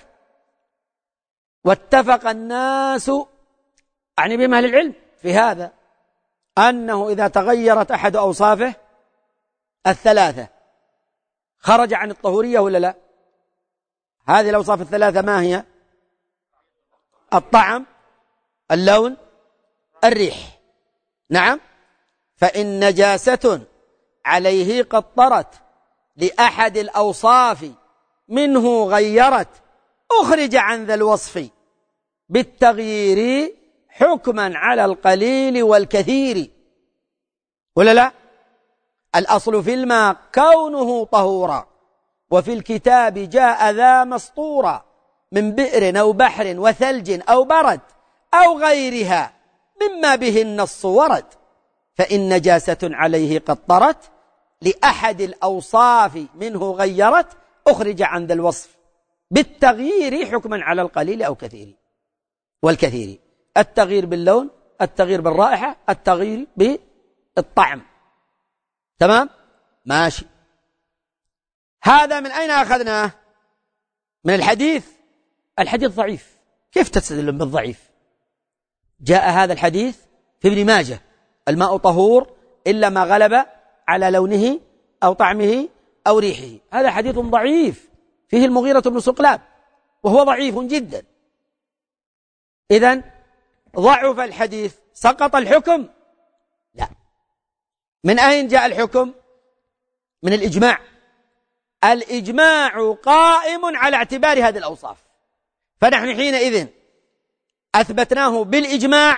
واتفق الناس، أعني بهم أهل العلم في هذا، أنه إذا تغيرت أحد أوصافه 3 خرج عن الطهورية ولا لا؟ هذه الأوصاف 3 ما هي؟ الطعم، اللون، الريح. نعم. فإن نجاسة عليه قد طرت لأحد الأوصاف منه غيرت أخرج عن ذا الوصف بالتغيير حكما على القليل والكثير، ولا لا؟ الأصل في الماء كونه طهورا، وفي الكتاب جاء ذا مسطورا من بئر أو بحر وثلج أو برد أو غيرها مما به النص ورد. فإن نجاسة عليه قد طرت لأحد الأوصاف منه غيرت أخرج عن ذا الوصف بالتغيير حكما على القليل أو كثير والكثير. التغيير باللون، التغيير بالرائحة، التغيير بالطعم. تمام؟ ماشي. هذا من أين أخذناه؟ من الحديث. الحديث ضعيف، كيف تستدل بالضعيف؟ جاء هذا الحديث في ابن ماجه: الماء طهور إلا ما غلب على لونه أو طعمه أو ريحه. هذا حديث ضعيف فيه المغيرة بن سقلاب وهو ضعيف جدا. إذن ضعف الحديث، سقط الحكم؟ لا. من أين جاء الحكم؟ من الإجماع. الإجماع قائم على اعتبار هذه الأوصاف، فنحن حينئذ أثبتناه بالإجماع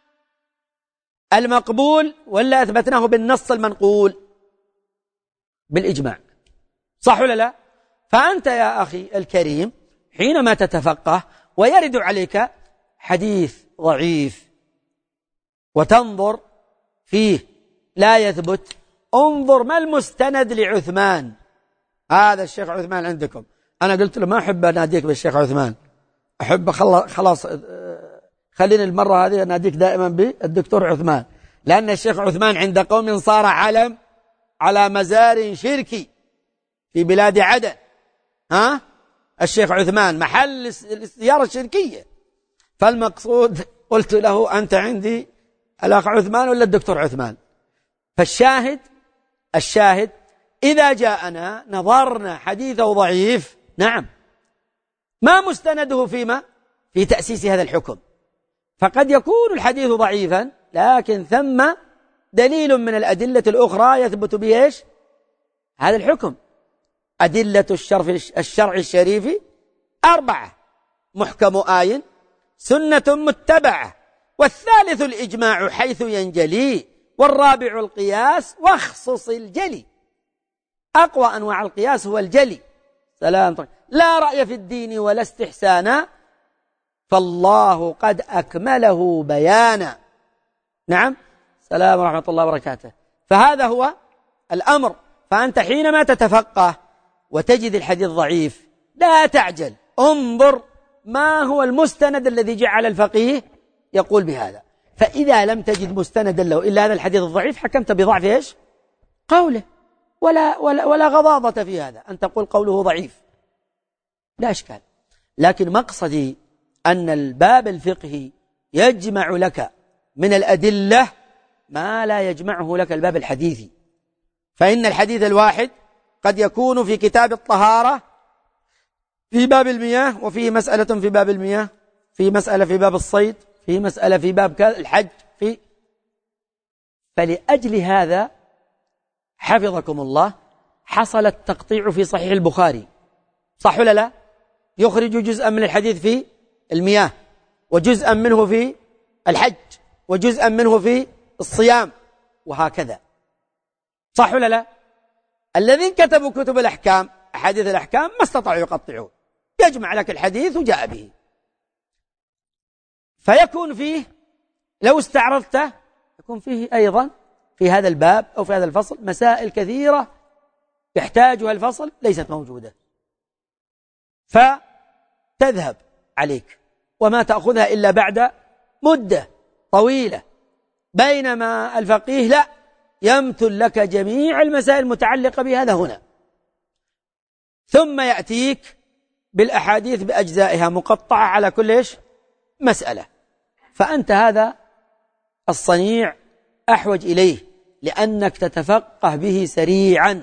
المقبول ولا أثبتناه بالنص المنقول؟ بالإجماع، صح ولا لا؟ فأنت يا أخي الكريم حينما تتفقه ويرد عليك حديث ضعيف وتنظر فيه لا يثبت، انظر ما المستند لعثمان. هذا الشيخ عثمان عندكم، أنا قلت له ما أحب أناديك بالشيخ عثمان، أحب خلاص خليني المرة هذه أناديك دائما بالدكتور عثمان، لأن الشيخ عثمان عند قوم صار علم على مزار شركي في بلاد عدن. الشيخ عثمان محل السيارة الشركية. فالمقصود قلت له أنت عندي الأخ عثمان ولا الدكتور عثمان؟ فالشاهد إذا جاءنا نظرنا حديثه ضعيف، نعم، ما مستنده فيما؟ في تأسيس هذا الحكم. فقد يكون الحديث ضعيفا لكن ثم دليل من الأدلة الأخرى يثبت به إيش؟ هذا الحكم. أدلة الشرع الشريف 4: محكم آي، سنة متبعة، والثالث الإجماع حيث ينجلي، والرابع القياس واخصص الجلي. أقوى أنواع القياس هو الجلي. سلام. لا رأي في الدين ولا استحسانا، فالله قد أكمله بيانا. نعم. السلام ورحمة الله وبركاته. فهذا هو الأمر. فأنت حينما تتفقه وتجد الحديث ضعيف لا تعجل، انظر ما هو المستند الذي جعل الفقيه يقول بهذا. فإذا لم تجد مستندا له إلا هذا الحديث الضعيف حكمت بضعف إيش؟ قوله، ولا غضاضة في هذا أن تقول قوله ضعيف، لا إشكال. لكن مقصدي أن الباب الفقهي يجمع لك من الأدلة ما لا يجمعه لك الباب الحديثي. فإن الحديث الواحد قد يكون في كتاب الطهارة في باب المياه وفيه مسألة في باب المياه في مسألة في باب الصيد، في مسألة في باب الحج، فلأجل هذا حفظكم الله حصل التقطيع في صحيح البخاري، صح ولا لا؟ يخرج جزءا من الحديث في المياه، وجزءا منه في الحج، وجزءا منه في الصيام، وهكذا، صح ولا لا؟ الذين كتبوا كتب الأحكام، أحاديث الأحكام، ما استطاعوا يقطعون، يجمع لك الحديث وجاء به، فيكون فيه لو استعرضته يكون فيه أيضا في هذا الباب أو في هذا الفصل مسائل كثيرة يحتاجها الفصل ليست موجودة، فتذهب عليك وما تأخذها إلا بعد مدة طويلة، بينما الفقيه لا، يمثل لك جميع المسائل المتعلقة بهذا هنا، ثم يأتيك بالأحاديث بأجزائها مقطعة على كل مسألة. فأنت هذا الصنيع أحوج إليه، لأنك تتفقه به سريعا،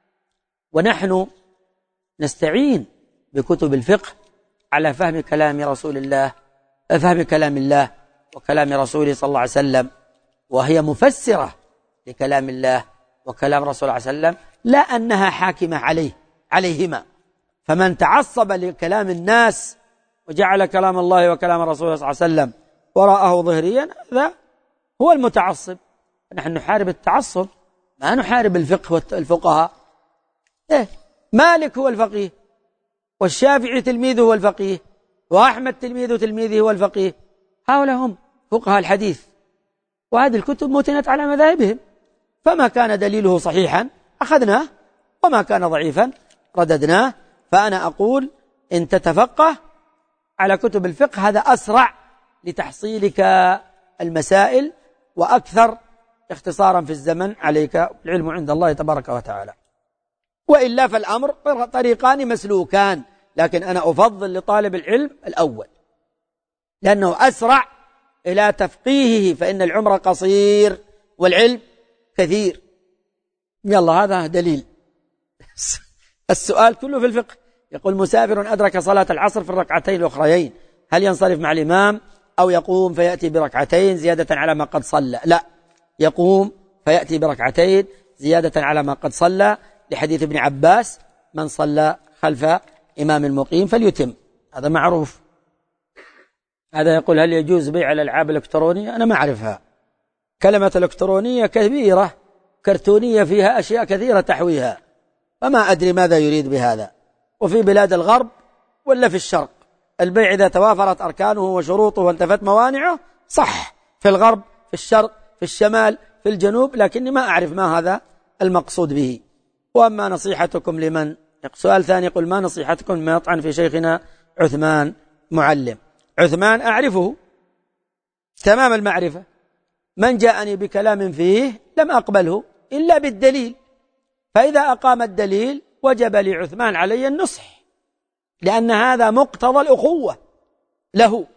ونحن نستعين بكتب الفقه على فهم كلام رسول الله، فهم كلام الله وكلام رسوله صلى الله عليه وسلم، وهي مفسرة لكلام الله وكلام رسول الله صلى الله عليه وسلم، لا أنها حاكمة عليهما. فمن تعصب لكلام الناس وجعل كلام الله وكلام رسوله صلى الله عليه وسلم وراءه ظهريا، هذا هو المتعصب. نحن نحارب التعصب، ما نحارب الفقه والفقهاء. مالك هو الفقيه، والشافعي تلميذه هو الفقيه، وأحمد تلميذه هو الفقيه، هؤلاء هم فقهاء الحديث، وهذه الكتب متنت على مذاهبهم، فما كان دليله صحيحا أخذناه، وما كان ضعيفا رددناه. فأنا أقول إن تتفقه على كتب الفقه هذا أسرع لتحصيلك المسائل وأكثر اختصارا في الزمن عليك، العلم عند الله تبارك وتعالى. وإلا فالأمر طريقان مسلوكان، لكن أنا أفضل لطالب العلم الأول لأنه أسرع إلى تفقيهه، فإن العمر قصير والعلم كثير. يلا هذا دليل. السؤال كله في الفقه. يقول: مسافر أدرك صلاة العصر في الركعتين الأخريين، هل ينصرف مع الإمام أو يقوم فيأتي بركعتين زيادة على ما قد صلى؟ لا، يقوم فيأتي بركعتين زيادة على ما قد صلى، لحديث ابن عباس: من صلى خلف إمام المقيم فليتم. هذا معروف. هذا يقول: هل يجوز بيع الألعاب الإلكترونية؟ أنا ما أعرفها. كلمة إلكترونية كبيرة كرتونية فيها أشياء كثيرة تحويها، فما أدري ماذا يريد بهذا. وفي بلاد الغرب ولا في الشرق البيع إذا توافرت أركانه وشروطه وانتفت موانعه صح، في الغرب، في الشرق، في الشمال، في الجنوب، لكني ما أعرف ما هذا المقصود به. وأما نصيحتكم لمن، سؤال ثاني يقول: ما نصيحتكم لمن يطعن في شيخنا عثمان معلم؟ عثمان أعرفه تمام المعرفة، من جاءني بكلام فيه لم أقبله إلا بالدليل، فإذا أقام الدليل وجب لعثمان علي النصح، لأن هذا مقتضى الأخوة له،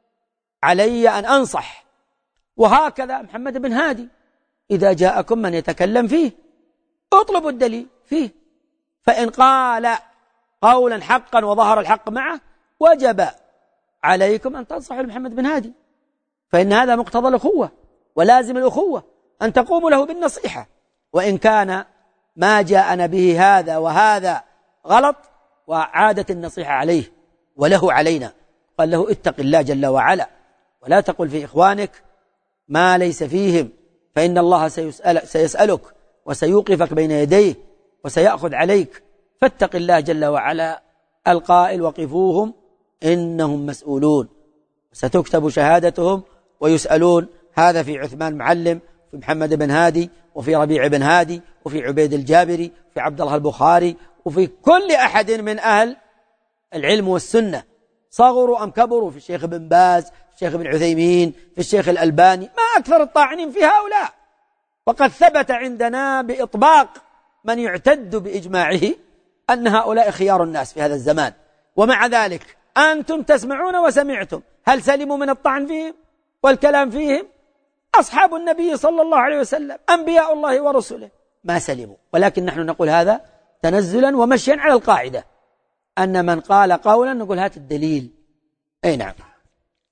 علي أن أنصح. وهكذا محمد بن هادي، إذا جاءكم من يتكلم فيه اطلبوا الدليل فيه، فإن قال قولا حقا وظهر الحق معه وجب عليكم أن تنصحوا محمد بن هادي، فإن هذا مقتضى الأخوة ولازم الأخوة أن تقوموا له بالنصيحة، وإن كان ما جاءنا به هذا وهذا غلط وعادت النصيحة عليه وله علينا. قال له: اتق الله جل وعلا، ولا تقل في إخوانك ما ليس فيهم، فإن الله سيسألك وسيوقفك بين يديه وسيأخذ عليك، فاتق الله جل وعلا. القائل: وقفوهم إنهم مسؤولون، ستكتب شهادتهم ويسألون. هذا في عثمان معلم، في محمد بن هادي، وفي ربيع بن هادي، وفي عبيد الجابري، في عبد الله البخاري، وفي كل أحد من أهل العلم والسنة، صغروا أم كبروا، في الشيخ بن باز، في الشيخ بن عثيمين، في الشيخ الألباني. ما أكثر الطاعنين في هؤلاء. وقد ثبت عندنا بإطباق من يعتد بإجماعه أن هؤلاء خيار الناس في هذا الزمان، ومع ذلك أنتم تسمعون وسمعتم. هل سلموا من الطعن فيهم والكلام فيهم؟ أصحاب النبي صلى الله عليه وسلم، أنبياء الله ورسله، ما سلموا. ولكن نحن نقول هذا تنزلا ومشيا على القاعدة أن من قال قولا نقول هات الدليل. أي نعم.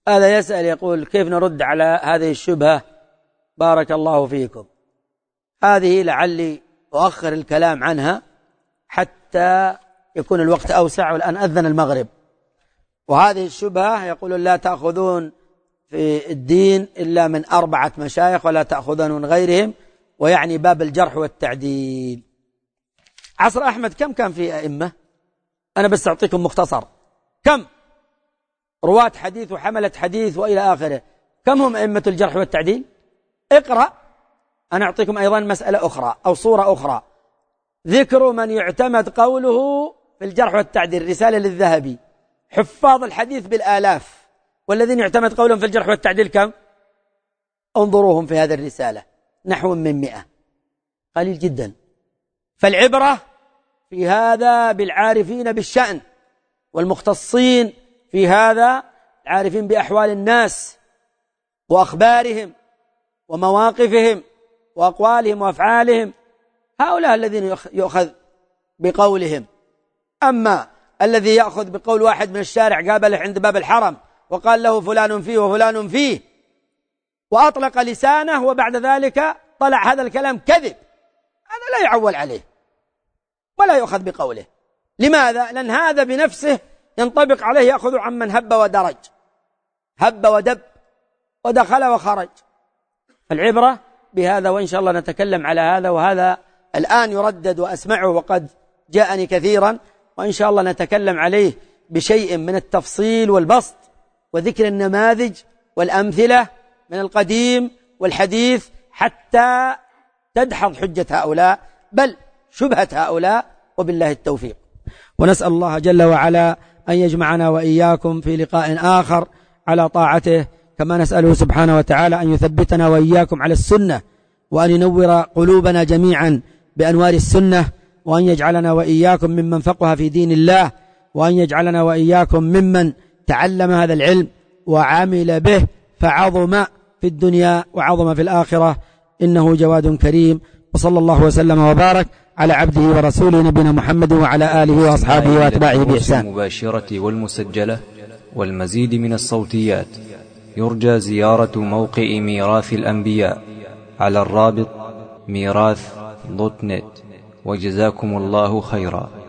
هذا يسأل يقول كيف نرد على هذه الشبهة؟ بارك الله فيكم. هذه لعلي أؤخر الكلام عنها حتى يكون الوقت أوسع، والآن أذن المغرب. وهذه الشبهة يقول لا تأخذون في الدين إلا من 4 مشايخ ولا تأخذون من غيرهم، ويعني باب الجرح والتعديل. عصر أحمد كم كان في أئمة؟ أنا بس أعطيكم مختصر. كم رواة حديث وحملة حديث وإلى آخره؟ كم هم أئمة الجرح والتعديل؟ اقرأ. أنا أعطيكم أيضا مسألة أخرى أو صورة أخرى. ذكر من يعتمد قوله في الجرح والتعديل، رسالة للذهبي. حفاظ الحديث بالآلاف، والذين يعتمد قولهم في الجرح والتعديل كم؟ انظروهم في هذه الرسالة، نحو من 100، قليل جدا. فالعبرة في هذا بالعارفين بالشأن والمختصين في هذا، العارفين بأحوال الناس وأخبارهم ومواقفهم وأقوالهم وأفعالهم، هؤلاء الذين يؤخذ بقولهم. أما الذي يأخذ بقول واحد من الشارع قابله عند باب الحرم وقال له فلان فيه وفلان فيه، وأطلق لسانه وبعد ذلك طلع هذا الكلام كذب، هذا لا يعول عليه ولا يؤخذ بقوله. لماذا؟ لأن هذا بنفسه ينطبق عليه، يأخذ عمن هب ودرج، هب ودب ودخل وخرج. العبرة بهذا، وإن شاء الله نتكلم على هذا، وهذا الآن يردد وأسمعه وقد جاءني كثيرا، وإن شاء الله نتكلم عليه بشيء من التفصيل والبسط وذكر النماذج والأمثلة من القديم والحديث، حتى تدحض حجة هؤلاء بل شبهة هؤلاء، وبالله التوفيق. ونسأل الله جل وعلا أن يجمعنا وإياكم في لقاء آخر على طاعته، كما نسأله سبحانه وتعالى أن يثبتنا وإياكم على السنة، وأن ينور قلوبنا جميعا بأنوار السنة، وأن يجعلنا وإياكم ممن فقه في دين الله، وأن يجعلنا وإياكم ممن تعلم هذا العلم وعمل به فعظم في الدنيا وعظم في الآخرة، إنه جواد كريم. وصلى الله وسلم وبارك على عبده ورسوله نبينا محمد وعلى آله وأصحابه وأتباعه بإحسان. المباشرة والمسجلة والمزيد من الصوتيات يرجى زيارة موقع ميراث الأنبياء على الرابط ميراث.net. وجزاكم الله خيرا.